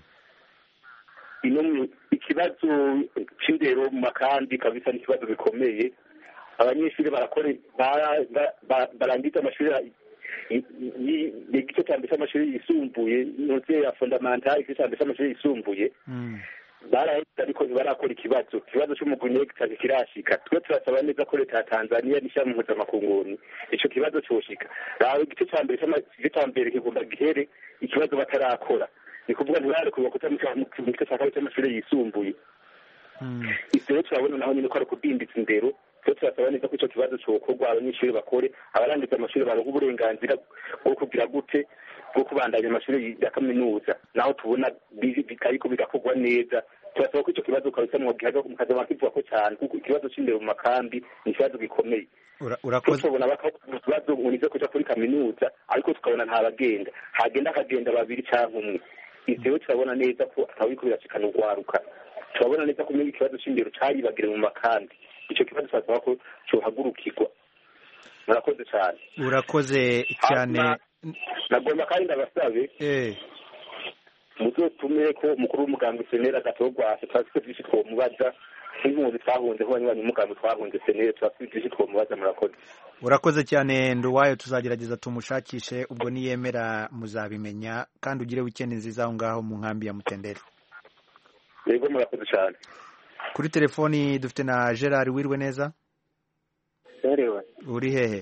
ino ikibazo c'indero mu makambi kabisa ni ikibazo gikomeye abanyeshuri barakora barangiza amashuri igice cya mbere cy'amashuri yisumbuye noze ya fondamentale igice cya mbere cy'amashuri yisumbuye barahita ariko barakora ikibazo ikibazo cy'umugunyegita kirashika twe turasaba neza ko leta ya Tanzania n'ishyirahamwe mpuzamakungu ico kibazo coshika raho igice cya mbere cy'igice cya mbere kigomba gihere ikibazo batarakora ni kuvuga ntibari kuba kutamika mu gice cya kabiri cy'amashuri yisumbuye ivyo turabona naho nyine ko ari ukudinditsa indero twe turasaba neza ko ico kibazo cokorwa abanyeshuri bakore abarangiza amashuri baronka uburenganzira bwo kugira gute bwo kubandanya amashuri ya kaminuza naho tubona bikariko bigakorwa neza turasaba ko ico kibazo kabisa mu gihaga mu kazi bakivuga ko cyane kuko ikibazo c'indero mu makambi ni ikibazo gikomeye urakoze tubona bakabazo unize kuja kuri kaminuza ariko tukabona nta bagenda hagenda akagenda babiri cyangwa umwe ivyo turabona neza ko atawiko birashikana urwaruka turabona neza ko ikibazo c'indero cyayibagire mu makambi icyo kibazo cyasaba ko cyohagurukirwa murakoze cyane urakoze cyane nagomba kandi ndabasabe eh muzotume ko umukuru w'umugambwe senera gatogwa twafite byinshi twomubaza nk'impunzi twahunze ho banywa n'umugambwe twahunze senera twafite byinshi twomubaza murakoze urakoze cyane Nduwayo tuzagerageza tumushakishe ubwo niyemera muzabimenya kandi ugire weekend nziza aho ngaho mu nkambi ya Mutendero yego murakoze cyane kuri telefoni dufite na Gerard wirwe neza Serewe uri hehe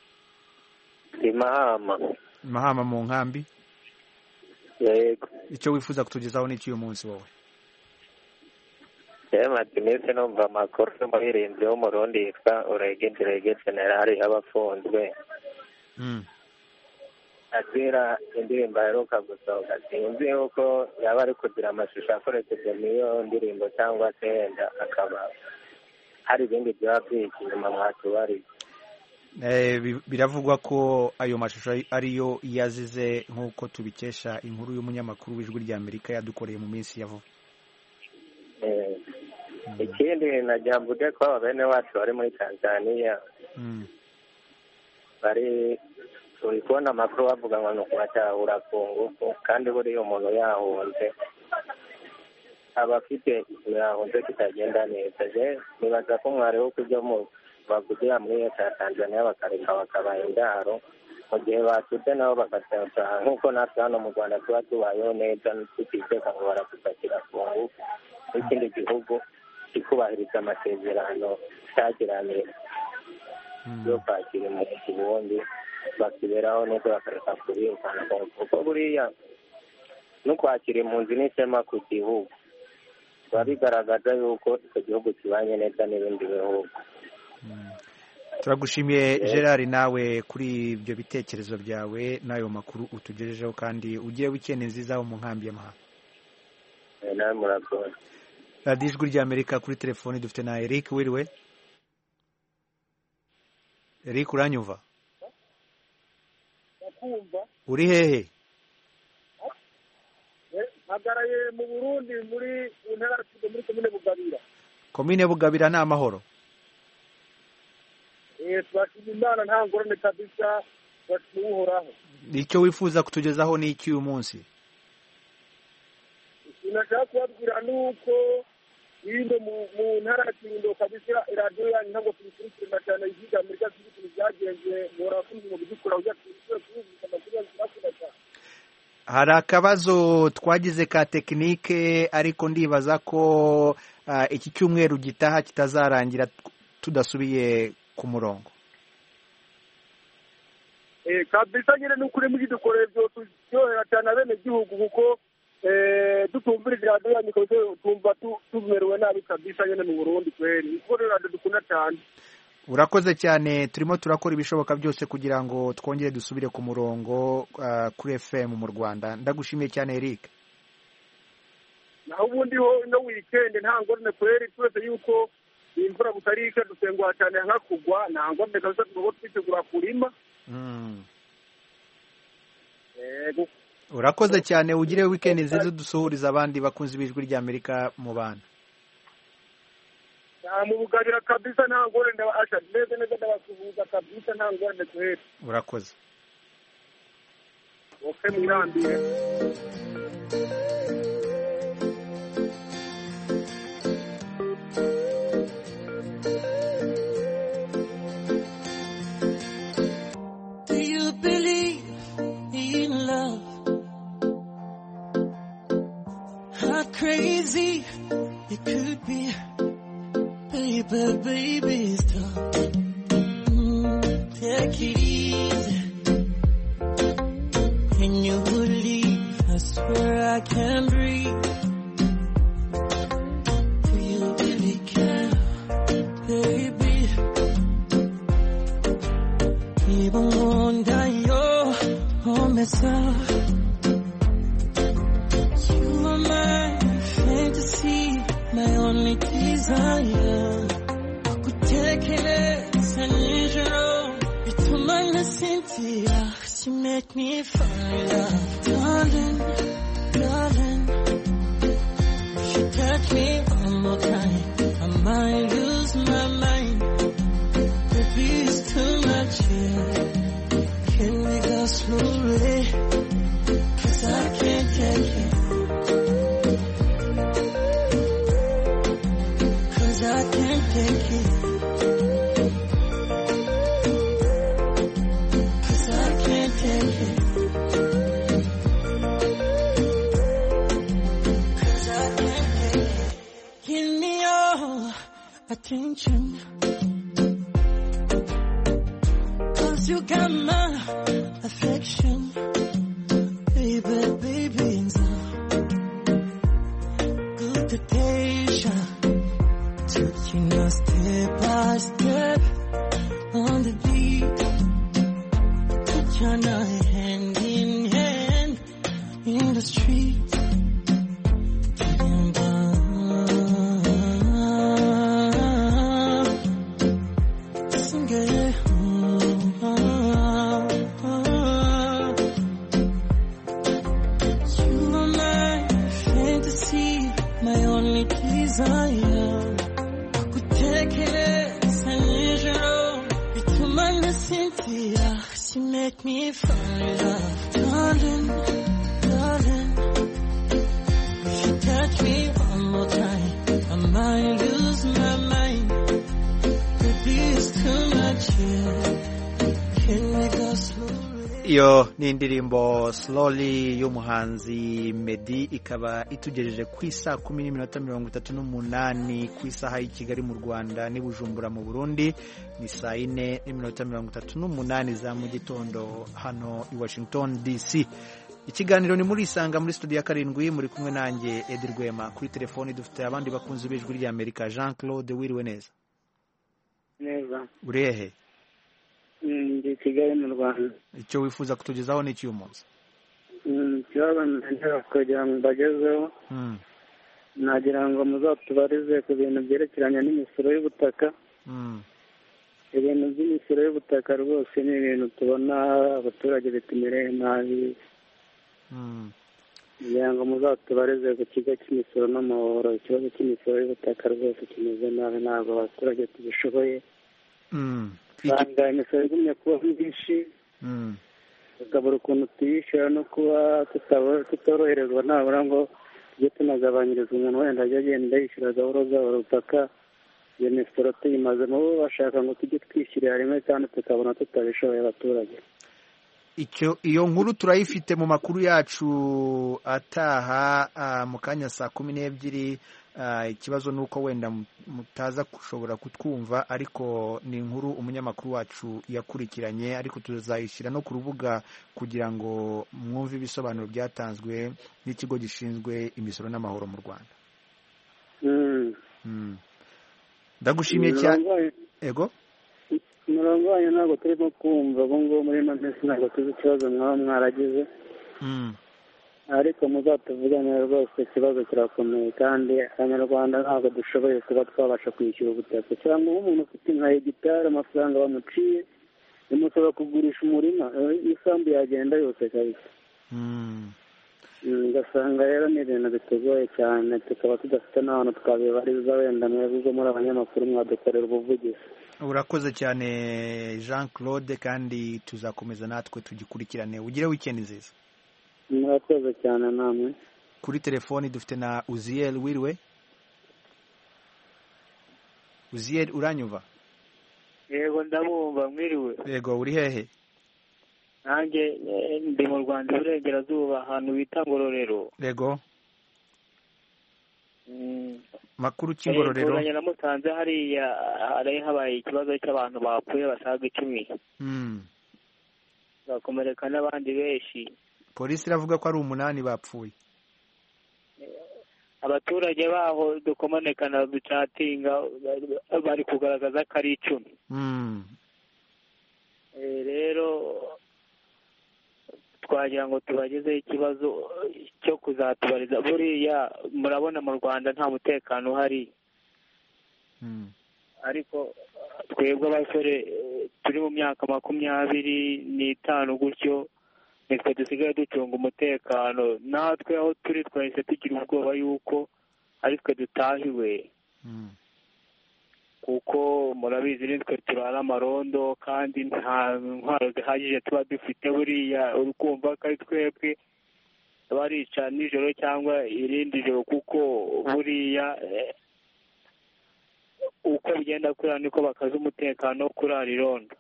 Imahama Mahama mu nkambi yego icyo wifuza kutugezaho ni cy'uyu munsi wowe Yema tinese numva makuru y'umuhirinzi wo mu Burundi yitwa Uregedrege General y'abafunzwe mm azira indirimbo aheruka gusohoka sinzi yuko yaba ari kugira amashusho akoresheje niyo ndirimbo cyangwa se yenda akaba hari ibindi byaba byinshi nyuma mwatubari biravugwa ko ayo mashusho ariyo yazize nk'uko tubikesha inkuru y'umunyamakuru w'ijwi rya Amerika yadukoreye mu minsi ya vuba ikindi najyambuge ko bene wacu bari muri Tanzania bari turi kubona amakuru bavuga ngo ni ukubatahura ku ngufu kandi buriya umuntu yahunze aba afite ikintu yahunze kitagenda neza je nibaza ko mwariho kujya mu bavugira muri leta ya Tanzania bakareka bakabaha indaro mu gihe batutse nabo bagataha nk'uko natwe hano mu Rwanda tuba tubayeho neza tutiteka ngo barakupakira ku ngufu n'ikindi gihugu kikubahiriza amasezerano cyagiranye yo kwakira mu Burundi bakiberaho neza bakareka kubirukana kuko buriya no kwakira impunzi n'isema ku gihugu biba bigaragaza yuko icyo gihugu kibanye neza n'ibindi bihugu turagushimiye Gerard nawe kuri ibyo bitekerezo byawe n'ayo makuru utugejejeho kandi ugiye weekend nziza mu nkambi ya Mahama nawe murakoze radiyo ijwi rya Amerika kuri telefoni dufite na Eric wiriwe Eric uranyumva uri hehe hagaraye mu Burundi muri ntara muri komine Bugabira komine Bugabira ni amahoro eh twashimye Imana nta ngorane kabisa twuhoraho icyo wifuza kutugezaho ni iki uyu munsi sinashaka kubabwira nuko yinde mu ntara ya Kirundo kabisa radio yanyu ntabwo tubikurikirana cyane igiga Amerika z'ibintu byagenze murafunze mu bidukura ujya hari akabazo twagize ka tekinike ariko ndibaza ko iki cyumweru gitaha kitazarangira tudasubiye ku murongo eh kabisa nyine n'ukuri mu gidukoreye byo turyohera cyane abene gihugu kuko eh dutumvira radio yanyu ko tumva tumerewe nabi kabisa nyine mu Burundi kweri kuko radio dukunda cyane urakoze cyane turimo turakora ibishoboka byose kugira ngo twongere dusubire ku murongo uh, kuri F M mu Rwanda ndagushimiye cyane Eric naho ubundi ho no weekend nta ngorane kweri twese yuko imvura butarika dusengwa cyane nkakugwa nta ngorane kabisa tubo twitegura kurima mm. yego urakoze cyane, ugire weekend nziza, dusuhuriza abandi bakunze ibijwi rya Amerika mu bana. mu bugabira kabisa nta ngorane ndabasha neza neza ndabasuhuza kabisa nta ngorane kwera. Urakoze. Okay mwirambire. Do you believe in love? How crazy it could be. Baby, baby, stop. Mm, take it easy. When you would leave, I swear I can't breathe. Do you really care, baby? Even wonder you're on myself. You are my fantasy, my only desire. Kutekereza nijoro bituma nasinzira. You make me fall in love, darling, darling. If you touch me one more time, I might lose my mind. Baby, it's too much here. Can we go slowly? Cause I can't take it. Cause I can't take it. Cause I can't take it. Cause I can't take it. Give me your attention. Cause you got my affection. Baby, baby, and so good to taste ya. Taking us step by step on the beat. Put your night hand in hand in the street. Sing it. You are my fantasy, my only desire. Kutekereza nijoro bituma nasinzira. You make me fall in love, darling, darling. If you touch me one more time, I might lose my mind. Baby, it's too much here. Can we go slowly? Iyo ni indirimbo Slowly y'umuhanzi Meddy, ikaba itugejeje ku isa kumi n'iminota mirongo itatu n'umunani ku isaha y'i Kigali mu Rwanda n'i Bujumbura mu Burundi. Ni saa ine n'iminota mirongo itatu n'umunani za mu gitondo hano i Washington D C. Ikiganiro ni muri Isanga muri studio ya karindwi, muri kumwe nanjye Edi Rwema. Kuri telefoni dufite abandi bakunzi b'ijwi rya Amerika. Jean Claude wiriwe neza? Neza. Urehe? Ndi Kigali mu Rwanda. Icyo wifuza kutugezaho ni iki uyu munsi? Ikibazo nshaka kugira ngo mbagezeho, nagira ngo muzatubarize ku bintu byerekeranye n'imisoro y'ubutaka. Ibintu by'imisoro y'ubutaka rwose ni ibintu tubona abaturage bitumereye nabi. Kugira ngo muzatubarize ku kigo cy'imisoro n'amahoro, ikibazo cy'imisoro y'ubutaka rwose kimeze nabi, ntabwo abaturage tubishoboye. Usanga imisoro igumye kuba myinshi, tukabura ukuntu tuyishyura no kuba tutoroherezwa, nabura ngo tujye tunagabanyiriza umuntu wenda ajya agenda yishyura gahoro gahoro ubutaka. Iyo misoro tuyimaze nabo bashaka ngo tujye twishyurira rimwe kandi tukabona tutabishoboye abaturage. Icyo iyo nkuru turayifite mu makuru yacu ataha mu kanya saa kumi n'ebyiri. Ikibazo nuko wenda mutaza kushobora kutwumva, ariko ni inkuru umunyamakuru wacu yakurikiranye, ariko tuzayishyira no ku rubuga kugira ngo mwumve ibisobanuro byatanzwe n'ikigo gishinzwe imisoro n'amahoro mu Rwanda. Ndagushimiye cyane. Ego umurongo wanyu ntabwo turimo kumva ubu ngubu muri ino minsi, ntabwo tuzi ikibazo mwaba mwaragize, ariko muzatuvugane rwose. Ikibazo kirakomeye kandi abanyarwanda ntabwo dushoboye kuba twabasha kwishyura ubutaka, cyangwa umuntu ufite nka hegitari amafaranga bamuciye bimusaba kugurisha umurima, isambu yagenda yose kabisa. ugasanga rero ni ibintu bitugoye cyane tukaba tudafite n'ahantu twabibariza wenda mwebwe muri abanyamakuru mwadukorera ubuvugizi. urakoze cyane Jean Claude kandi tuzakomeza natwe tugikurikirane. ugire weekend nziza. murakoze cyane namwe. kuri telefoni dufite na Uziel. wiriwe Uziel, uranyumva? yego ndabumva. mwiriwe. yego uri hehe? nanjye ndi mu Rwanda iburengerazuba ahantu bita Ngororero. yego makuru cy'Ingororero. turanye na Musanze hariya hari habaye ikibazo cy'abantu bapfuye basaga icumi bakomereka n'abandi benshi. polisi iravuga ko ari umunani bapfuye. abaturage baho dukomanekana ducatinga bari kugaragaza ko ari icumi. rero twagira ngo tubagezeho ikibazo cyo kuzatubariza. buriya murabona mu Rwanda nta mutekano uhari, ariko twebwe abasore turi mu myaka makumyabiri n'itanu gutyo nitwe dusigaye ducunga umutekano. natwe aho turi twahise tugira ubwoba yuko ari twe dutahiwe, kuko murabizi nitwe turara amarondo kandi nta ntwaro zihagije tuba dufite. buriya uri kumva ko ari twebwe barica nijoro cyangwa irindi joro, kuko buriya uko bigenda kurira niko bakaza umutekano kurara irondo.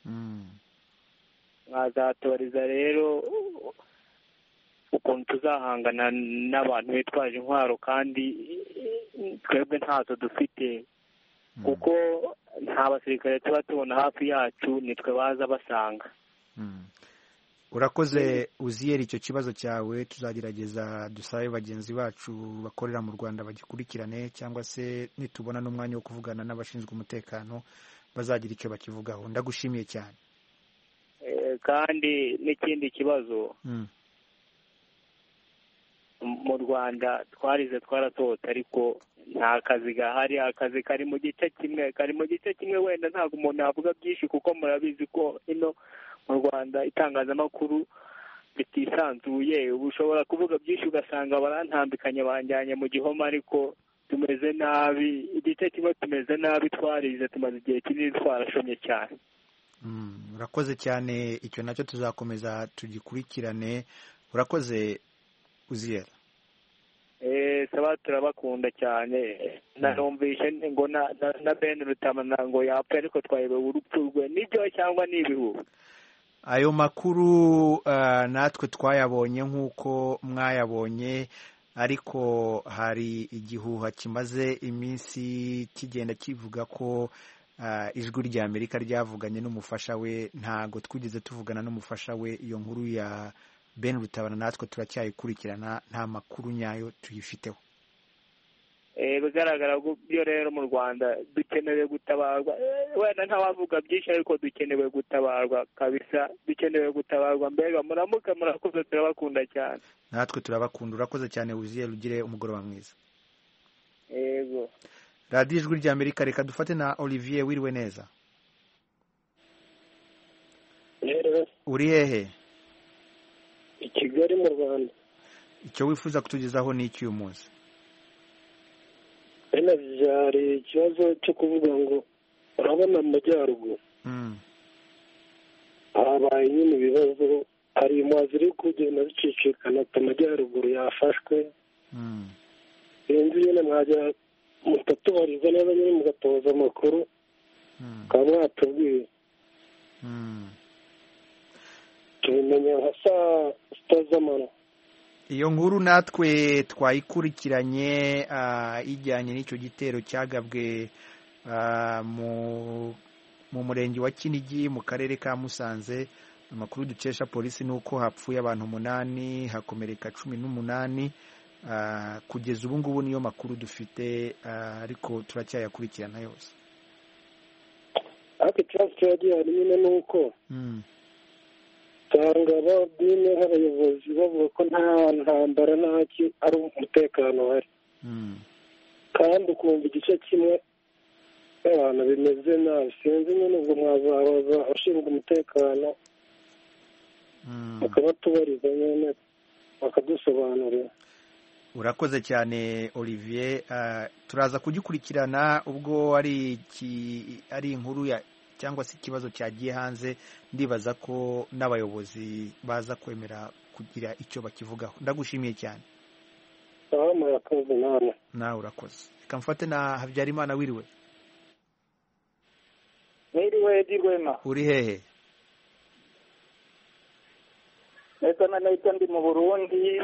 mwazatubariza rero ukuntu tuzahangana n'abantu bitwaje intwaro kandi twebwe ntazo dufite, kuko nta basirikare tuba tubona hafi yacu, nitwe baza basanga. urakoze Uziel, icyo kibazo cyawe tuzagerageza dusabe bagenzi bacu bakorera mu Rwanda bagikurikirane, cyangwa se nitubona n'umwanya wo kuvugana n'abashinzwe umutekano bazagira icyo bakivugaho. ndagushimiye cyane. kandi n'ikindi kibazo mu Rwanda twarize twarasohotse ariko nta kazi gahari. akazi kari mu gice kimwe kari mu gice kimwe wenda ntabwo umuntu yavuga byinshi, kuko murabizi ko ino mu Rwanda itangazamakuru ritisanzuye. ubu ushobora kuvuga byinshi ugasanga barantambikanye banjyanye mu gihoma, ariko tumeze nabi. igice kimwe tumeze nabi, twarize tumaze igihe kinini twarashomye cyane. urakoze cyane, icyo nacyo tuzakomeza tugikurikirane. urakoze Uziel. eh saba turabakunda cyane. narumvishe ngo na na Ben Rutamana ngo yapfa, ariko twayewe urupfu rwe nibyo cyangwa nibihu. ayo makuru uh, natwe twayabonye nk'uko mwayabonye, ariko hari igihuha kimaze iminsi kigenda kivuga ko uh, ijwi rya Amerika ryavuganye n'umufasha we. ntago twigeze tuvugana n'umufasha we. iyo nkuru ya Ben Rutabana natwe turacyayikurikirana, nta makuru nyayo tuyifiteho. eh bigaragara byo rero mu Rwanda dukenewe gutabarwa. wenda ntawavuga byinshi, ariko dukenewe gutabarwa kabisa, dukenewe gutabarwa. mbega muramuka murakoze, turabakunda cyane. natwe turabakunda. urakoze cyane Uziel, ugire umugoroba mwiza. yego. radiyo ijwi rya Amerika, reka dufate na Olivier. wiriwe neza? uri hehe? i Kigali mu Rwanda. icyo wifuza kutugezaho ni iki uyu munsi? hari ikibazo cyo kuvuga ngo urabona mu majyaruguru habaye nyine ibibazo. hari impunzi ziri kugenda zicicikana ati amajyaruguru yafashwe. sinzi nyine mwajya mutatubariza neza nyine mugatoza amakuru ukaba mwatubwiye tubimenya nka saa sita z'amanywa. iyo nkuru natwe twayikurikiranye ijyanye n'icyo gitero cyagabwe mu murenge wa Kinigi mu karere ka Musanze. amakuru dukesha polisi ni uko hapfuye abantu umunani, hakomereka cumi n'umunani. kugeza ubu ngubu niyo makuru dufite, ariko turacyayakurikirana yose. ariko ikibazo cyagiye nyine ni uko usanga abadini nk'abayobozi bavuga ko nta ntambara ntaki ari umutekano uhari, kandi ukumva igice kimwe abantu bimeze nabi. sinzi nyine ubwo mwazabaza abashinzwe umutekano bakabatubariza nyine bakadusobanurira. urakoze cyane Olivier. turaza kugikurikirana ubwo ari ari inkuru ya cyangwa se ikibazo cyagiye hanze. ndibaza ko n'abayobozi baza kwemera kugira icyo bakivugaho. ndagushimiye cyane. murakoze nawe. nawe urakoze. reka mfate na Habyarimana. wiriwe? Mwiriwe Dirwema. uri hehe? neza na neza ndi mu Burundi,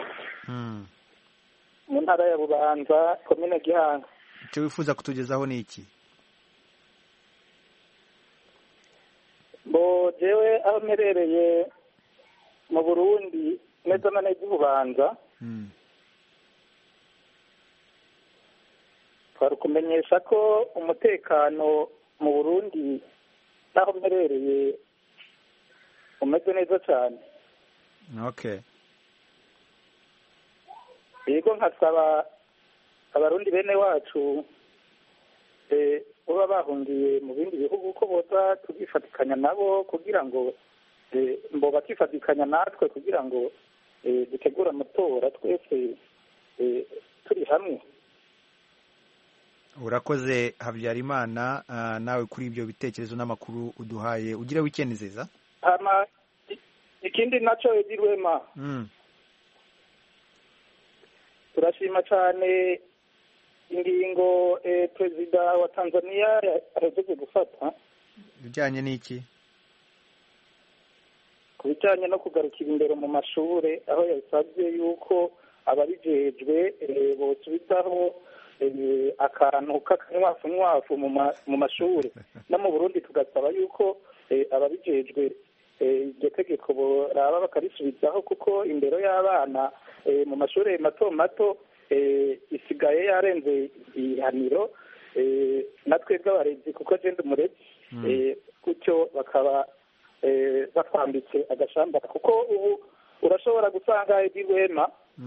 mu ntara ya Bubanza, komine Gihanga. icyo wifuza kutugezaho ni iki? bo jewe aho mperereye mu Burundi neza na neza Bubanza, twari kumenyesha ko umutekano mu Burundi aho mperereye umeze neza cyane. okay. yego nkasaba abarundi bene wacu eh baba bahungiye mu bindi bihugu ko boza tugifatikanya nabo kugira ngo eh mbo bakifatikanya natwe kugira ngo eh dutegura amatora twese eh turi hamwe. urakoze Habyarimana. uh, nawe kuri ibyo bitekerezo n'amakuru uduhaye. ugire weekend nziza. ama ikindi naco Edirwema, mm. turashima cyane ingingo eh, perezida wa Tanzania yahejeje gufata bijyanye n'iki? ku bijyanye no kugarukira imbere mu mashure, aho yasabye yuko ababijejwe eh, bosubizaho eh, akantu k'akanywafu nywafu mu mashure. no mu Burundi tugasaba yuko eh, ababijejwe iryo tegeko boraba bakarisubizaho, kuko indero y'abana mu mashuri mato mato isigaye yarenze ihaniro. natwe bw'abarezi kuko genda umurezi gutyo bakaba batwambitse agashamba, kuko ubu urashobora gusanga Edirwema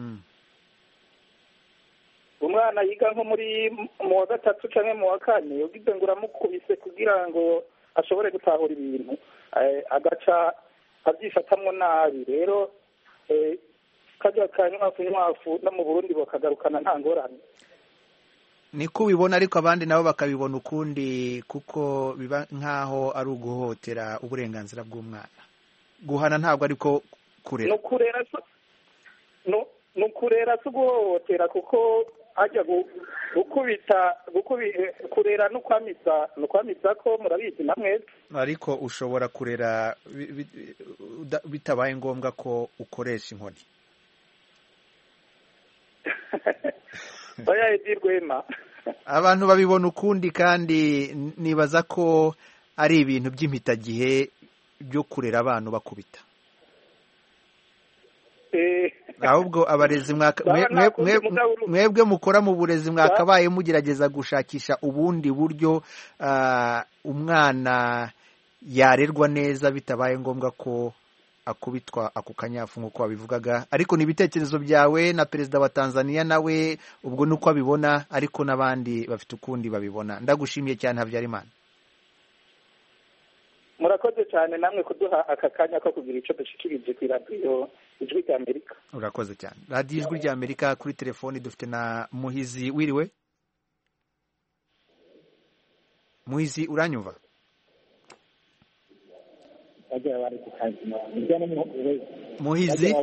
umwana yiga nko muri mu wa gatatu cyangwa mu wa kane ugize ngo uramukubise kugira ngo ashobore gutahura ibintu agaca abyifatamwo nabi. rero kajya kanywafu nywafu no mu Burundi bakagarukana nta ngorane. niko ubibona, ariko abandi nabo bakabibona ukundi, kuko biba nk'aho ari uguhotera uburenganzira bw'umwana. guhana ntabwo ariko kurera. no kurera no no kurera so guhotera, kuko ajya gukubita kurera no kwamiza no kwamiza ko murabizi namwe. ariko ushobora kurera bitabaye ngombwa ko ukoresha inkoni. oya Edirwema, abantu babibona ukundi, kandi nibaza ko ari ibintu by'impitagihe byo kurera abantu bakubita. ahubwo abarezi mwebwe mukora mu burezi mwakabaye mugerageza gushakisha ubundi buryo umwana yarerwa neza bitabaye ngombwa ko akubitwa ako kanyafu nk'uko wabivugaga. ariko ni ibitekerezo byawe, na perezida wa Tanzania nawe ubwo nuko abibona, ariko n'abandi bafite ukundi babibona. ndagushimiye cyane Habyarimana. murakoze cyane namwe kuduha aka kanya ko kugira icyo dushikirije ku radiyo Ijwi ry'Amerika. urakoze cyane. radiyo Ijwi ry'Amerika, kuri telefoni dufite na Muhizi. wiriwe Muhizi, uranyumva? Muhizi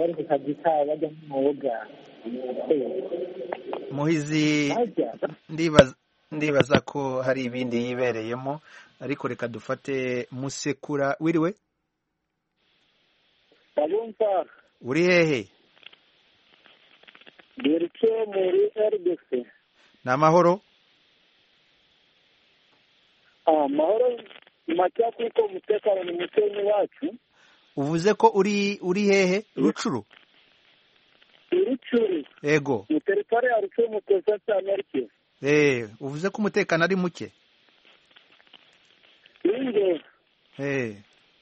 Muhizi ndibaza ndibaza ko hari ibindi yibereyemo, ariko reka dufate Musekura. wiriwe? uri hehe? Dirce muri R D C. ni amahoro? ah mahoro macya, kuko umutekano ni mukenyi wacu. uvuze ko uri uri hehe? Rucuru? Rucuru. Ego. Mu territoire ya Rucuru mu Kosa Amerika. Eh, uvuze ko umutekano ari muke? Inge. Eh.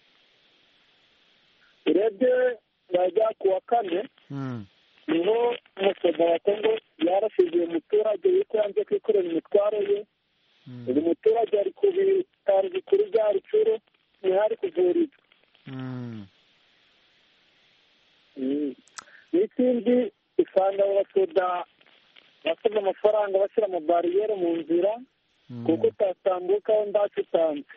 Urebye bajya kuwa kane. Mm. Niho umusoda wa Kongo yarashize umuturage yuko yanze kwikorera imitwaro ye. uyu muturage ari ku bitaro bikuru bya Rucuru ntihari kuvurirwa. usanga bashyira amabariyeri mu nzira kuko utatambukaho ndacyo utanze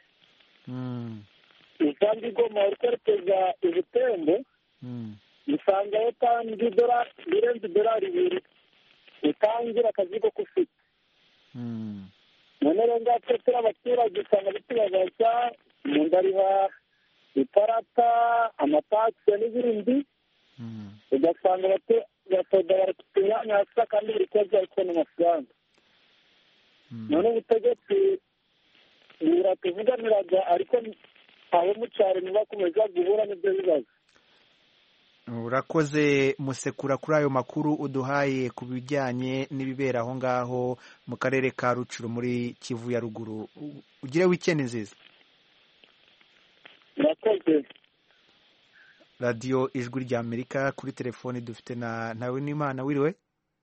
usanga igoma uri kwerekeza ubutembo usangayo kandi birenze idolari ibiri utangira akazigo ko ufite none rero ngaho turi abaturage usanga bitubabaza umuntu ariha iparata amatagisi n'ibindi ugasanga batoda barafite imyanya hasa kandi buri kwezi bari kubona amafaranga none ubutegetsi buratuvuganiraga ariko abo mu cyaro ntibakomeza guhura n'ibyo bibazo. urakoze Musekura kuri ayo makuru uduhaye ku bijyanye n'ibibera aho ngaho mu karere ka Rucuru muri Kivu ya ruguru. Ugire weekend nziza. urakoze. radiyo ijwi rya Amerika kuri telefoni dufite na ntawe n'Imana wiriwe.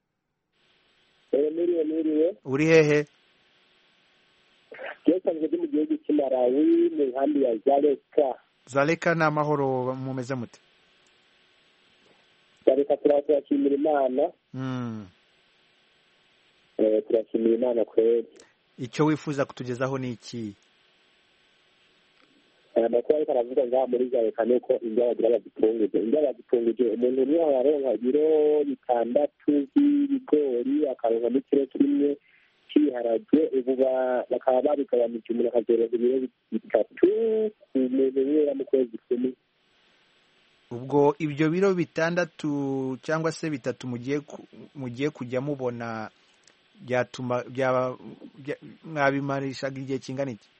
Miriwe miriwe. uri hehe? Yesanzwe ndi mu gihugu cy'Imarawi mu nkambi ya Zaleka. Zaleka ni amahoro mumeze mute? Zaleka turashimira Imana. Mm. Eh turashimira Imana kweli. Icyo wifuza kutugezaho ni iki? Amakuru ariko aravuga ngaha muri Zaleka nuko indya bagira bazitunguje. Indya bazitunguje umuntu umwe araronka ibiro bitandatu by'ibigori akaronka n'ikiro kimwe cy'ibiharage ubu bakaba babigabanyije umuntu akagereza ibiro bitatu ku muntu umwe mu kwezi kumwe. Ubwo ibyo biro bitandatu cyangwa se bitatu mugiye mugiye kujya mubona byatuma byaba mwabimarishaga igihe kingana iki?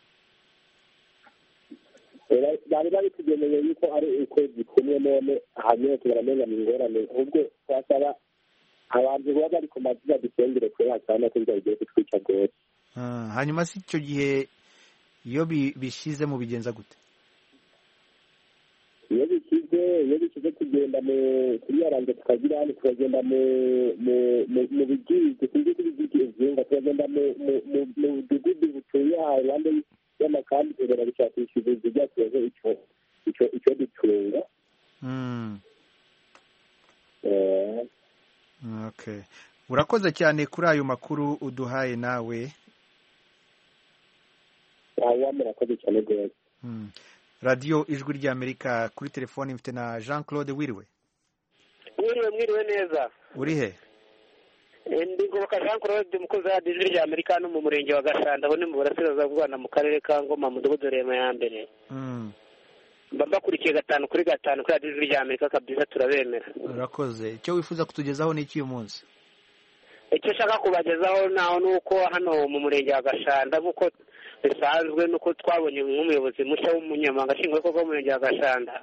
bari bari kugeneye yuko ari ukwezi kumwe none hanyuma turamenya ingorane ahubwo twasaba abantu baba bari ku mazina dusengere kubera cyane ko bigiye kutwica gose. Hanyuma si icyo gihe iyo bishize mu bigenza gute? iyo bikize iyo bikize kugenda mu kuri yaranje tukagira hano tukagenda mu mu bigize kundi kubigize izinga tukagenda mu mu dugudu butuye aho rwanda y'amakambi kubera bishakisha ibintu byakoze icyo icyo icyo dutunga. Mm. Eh Okay. Urakoze cyane kuri ayo makuru uduhaye nawe. Awa murakoze cyane gose. Mm. Radio ijwi rya Amerika kuri telefone mfite na Jean Claude wiriwe. Wiriwe mwiriwe neza. Uri he? Ndi ngoboka Jean Claude mukozi wa ijwi rya Amerika no mu murenge wa Gashanda bone mu burasirazuba bw'Rwanda mu karere ka Ngoma mu mudugudu Rema ya mbere. Mm. Bamba kurikiye gatanu kuri gatanu kuri ijwi rya Amerika kabisa turabemera. Urakoze. Icyo wifuza kutugezaho ni iki uyu munsi? Icyo shaka kubagezaho naho nuko hano mu murenge wa Gashanda nkuko bisanzwe nuko twabonye nk'umuyobozi mushya w'umunyamabanga nshingwabikorwa w'umurenge wa Gashanda.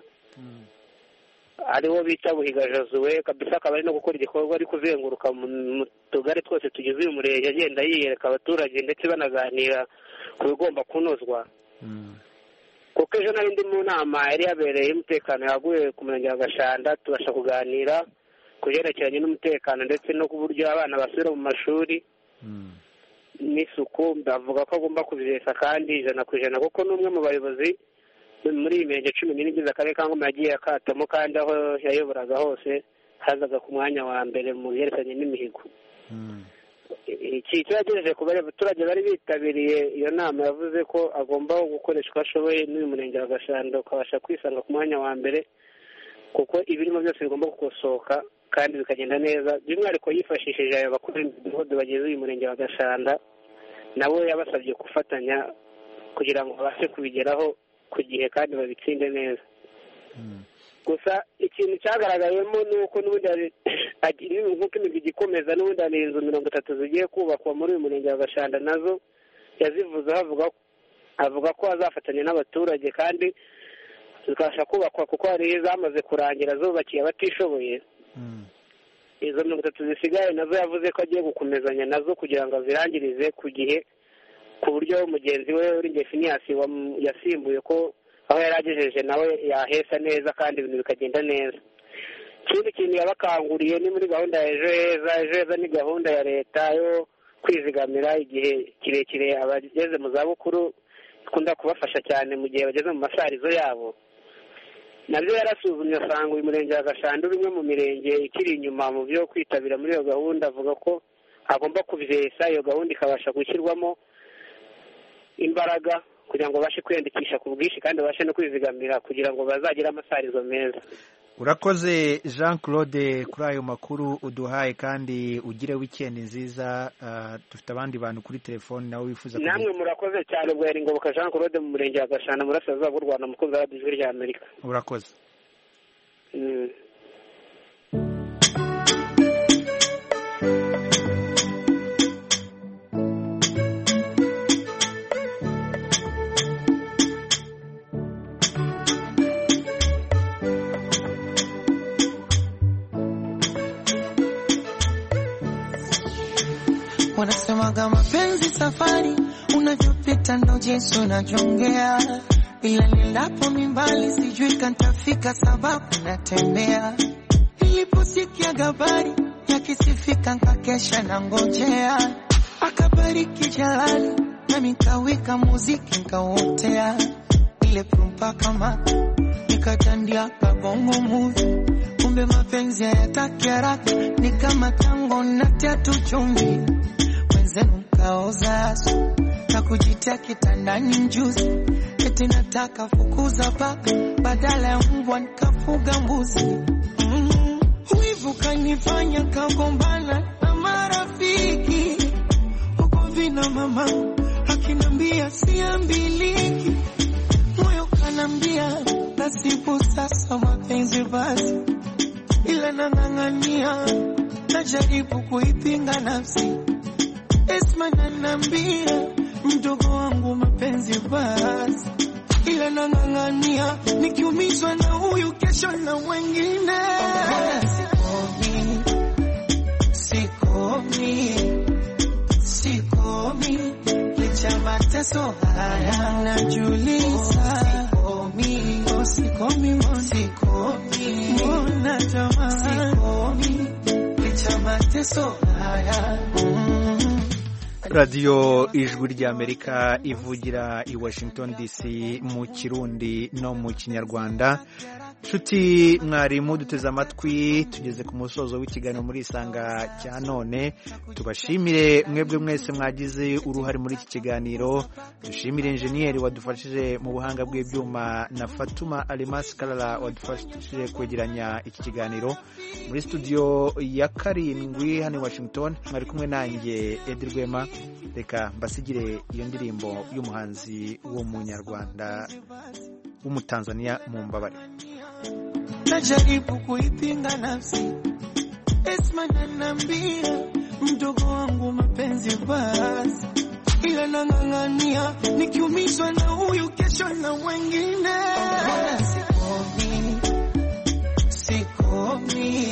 Ariwo bita Buhiga Josuwe kabisa akaba ari no gukora igikorwa ari kuzenguruka mu tugari twose tugize uyu murenge agenda yiyereka abaturage ndetse banaganira ku bigomba kunozwa. Kuko ejo nari ndi mu nama yari yabereye umutekano yaguye ku murenge wa Gashanda tubasha kuganira ku byerekeranye n'umutekano ndetse no ku buryo abana basubira mu mashuri n'isuku ndavuga ko agomba kubireka kandi ijana ku ijana kuko n'umwe mu bayobozi muri iyi mirenge cumi n'ine igize akarere ka Ngoma yagiye akatamo kandi aho yayoboraga hose hazaga ku mwanya wa mbere mu byerekeranye n'imihigo. Iki cyagejeje ku baturage bari bitabiriye iyo nama yavuze ko agomba gukoresha uko ashoboye n'uyu murenge wa Gashanda ukabasha kwisanga ku mwanya wa mbere kuko ibirimo byose bigomba gukosoka kandi bikagenda neza by'umwihariko yifashishije aya bakuru b'imidugudu bageze uyu murenge wa Gashanda nabo yabasabye gufatanya kugira ngo babashe kubigeraho ku gihe kandi babitsinde neza. Gusa ikintu cyagaragayemo ni uko n'ubundi nk'uko imigwi igikomeza n'ubundi hari inzu mirongo itatu zigiye kubakwa muri uyu murenge wa Gashanda nazo yazivuzeho avuga avuga ko azafatanya n'abaturage kandi zikabasha kubakwa kuko hari izamaze kurangira zubakiye abatishoboye. Izo mirongo itatu zisigaye nazo yavuze ko agiye gukomezanya nazo kugira ngo azirangirize ku gihe ku buryo mugenzi we uri Finiyasi yasimbuye ko aho yari agejeje nawe yahesa neza kandi ibintu bikagenda neza. Ikindi kintu yabakanguriye ni muri gahunda ya ejo heza. Ejo heza ni gahunda ya leta yo kwizigamira igihe kirekire abageze mu zabukuru ikunda kubafasha cyane mu gihe bageze mu masarizo yabo. Nabyo yarasuzumye asanga uyu murenge wa Gashanda uri umwe mu mirenge ikiri inyuma mu byo kwitabira muri iyo gahunda avuga ko agomba kubyesa iyo gahunda ikabasha gushyirwamo imbaraga kugira ngo babashe kwiyandikisha ku bwinshi kandi babashe no kwizigamira kugira ngo bazagire amasarizo meza. Urakoze Jean Claude kuri ayo makuru uduhaye kandi ugire weekend nziza. Dufite abandi bantu kuri telefone nawe wifuza kugira namwe murakoze cyane. Bwari Ngoboka Jean Claude mu murenge wa Gashana murasaza bw'u Rwanda mukunzi wa Ijwi rya Amerika. Urakoze. Mm. Wanasemaga mapenzi safari, unavyopita ndo jinsi unajongea, ila nilapo mimbali sijui kantafika sababu natembea. Niliposikia habari yakisifika nkakesha na ngojea, akabariki Jalali nami nkawika muziki nkauotea, ile prumpa kama nikatandia kabongo movie. Kumbe mapenzi hayataki haraka, ni kama tango na tatu chumvi. Wenzenu mkaoza asu na kujitia kitandani mjuzi, eti nataka fukuza paka badala ya mbwa nikafuga mbuzi. Mm, wivu kanifanya kagombana na marafiki, huko vina mama akinambia siambiliki, moyo kanambia nasibu sasa mapenzi basi, ila nang'ang'ania najaribu kuipinga nafsi. Esma nanambia mdogo wangu mapenzi basi, ila nang'ang'ania nikiumizwa na huyu kesho na wengine. Sikomi, sikomi, sikomi, licha mateso haya najuliza. Sikomi, oh sikomi, oh sikomi, mbona jamaa sikomi, licha mateso haya. Mm. Radio Ijwi rya Amerika ivugira i Washington D C mu Kirundi no mu Kinyarwanda. Nshuti mwarimu duteze amatwi, tugeze ku musozo w'ikiganiro muri Isanga cya none. Tubashimire mwebwe mwese mwagize uruhare muri iki kiganiro. Dushimire engineer wadufashije mu buhanga bw'ibyuma na Fatuma Alimas Kalala wadufashije kwegeranya iki kiganiro. Muri studio ya karindwi hano Washington mwari kumwe nanjye Edi Rwema. Reka mbasigire iyo ndirimbo y'umuhanzi wo mu Nyarwanda w'umutanzania mu mbabare. Najaribu kuipinga nafsi, Esma nanambia mdogo wangu mapenzi basi, ila nang'ang'ania nikiumizwa na huyu kesho na wengine. Sikomi, sikomi,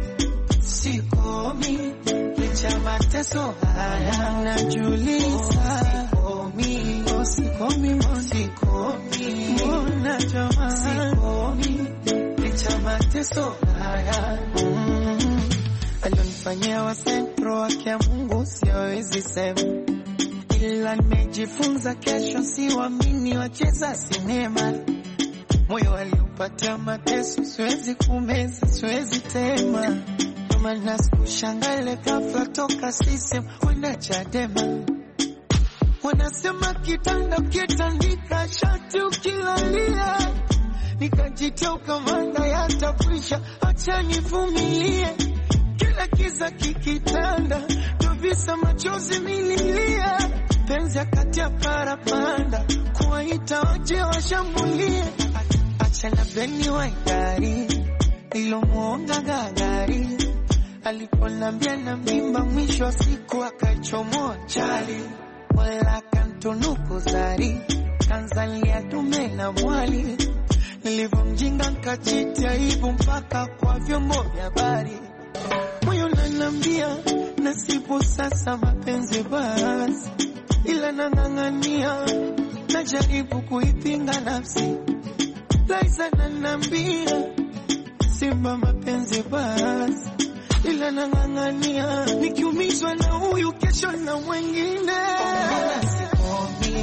sikomi, licha mateso haya najuliza. Sikomi, oh sikomi, oh sikomi, mbona jamaa sikomi, licha mateso haya. Mm. Alionifanyia wa sentro wake Mungu siwezi sema, ila nimejifunza kesho siwaamini wacheza sinema. Moyo aliupatia mateso siwezi kumeza siwezi tema, kama nasikushangaile ghafla toka sisem kwenda Chadema. Wanasema kitanda kitandika shati ukilalia, nikajitia ukamanda yatakwisha, acha nivumilie. Kila kiza kikitanda tuvisa machozi mililia, penzi akati ya parapanda kuwaita waje washambulie. Acha na beni wa idari ilo muonga gagari, aliponambia na mimba mwisho wa siku akachomoa chali, wala kantunuku zari Tanzania dume na mwali. Nilivomjinga nkajitia aibu mpaka kwa vyombo vya habari. Moyo nanambia nasibu sasa mapenzi basi, ila nang'ang'ania najaribu kuipinga nafsi. Liza nanambia simba mapenzi basi, ila nang'ang'ania nikiumizwa na huyu kesho na wengine. Sikomi,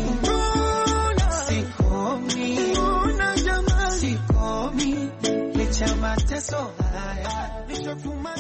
sikomi, mbona jamaa sikomi, licha mateso haya nishafuma.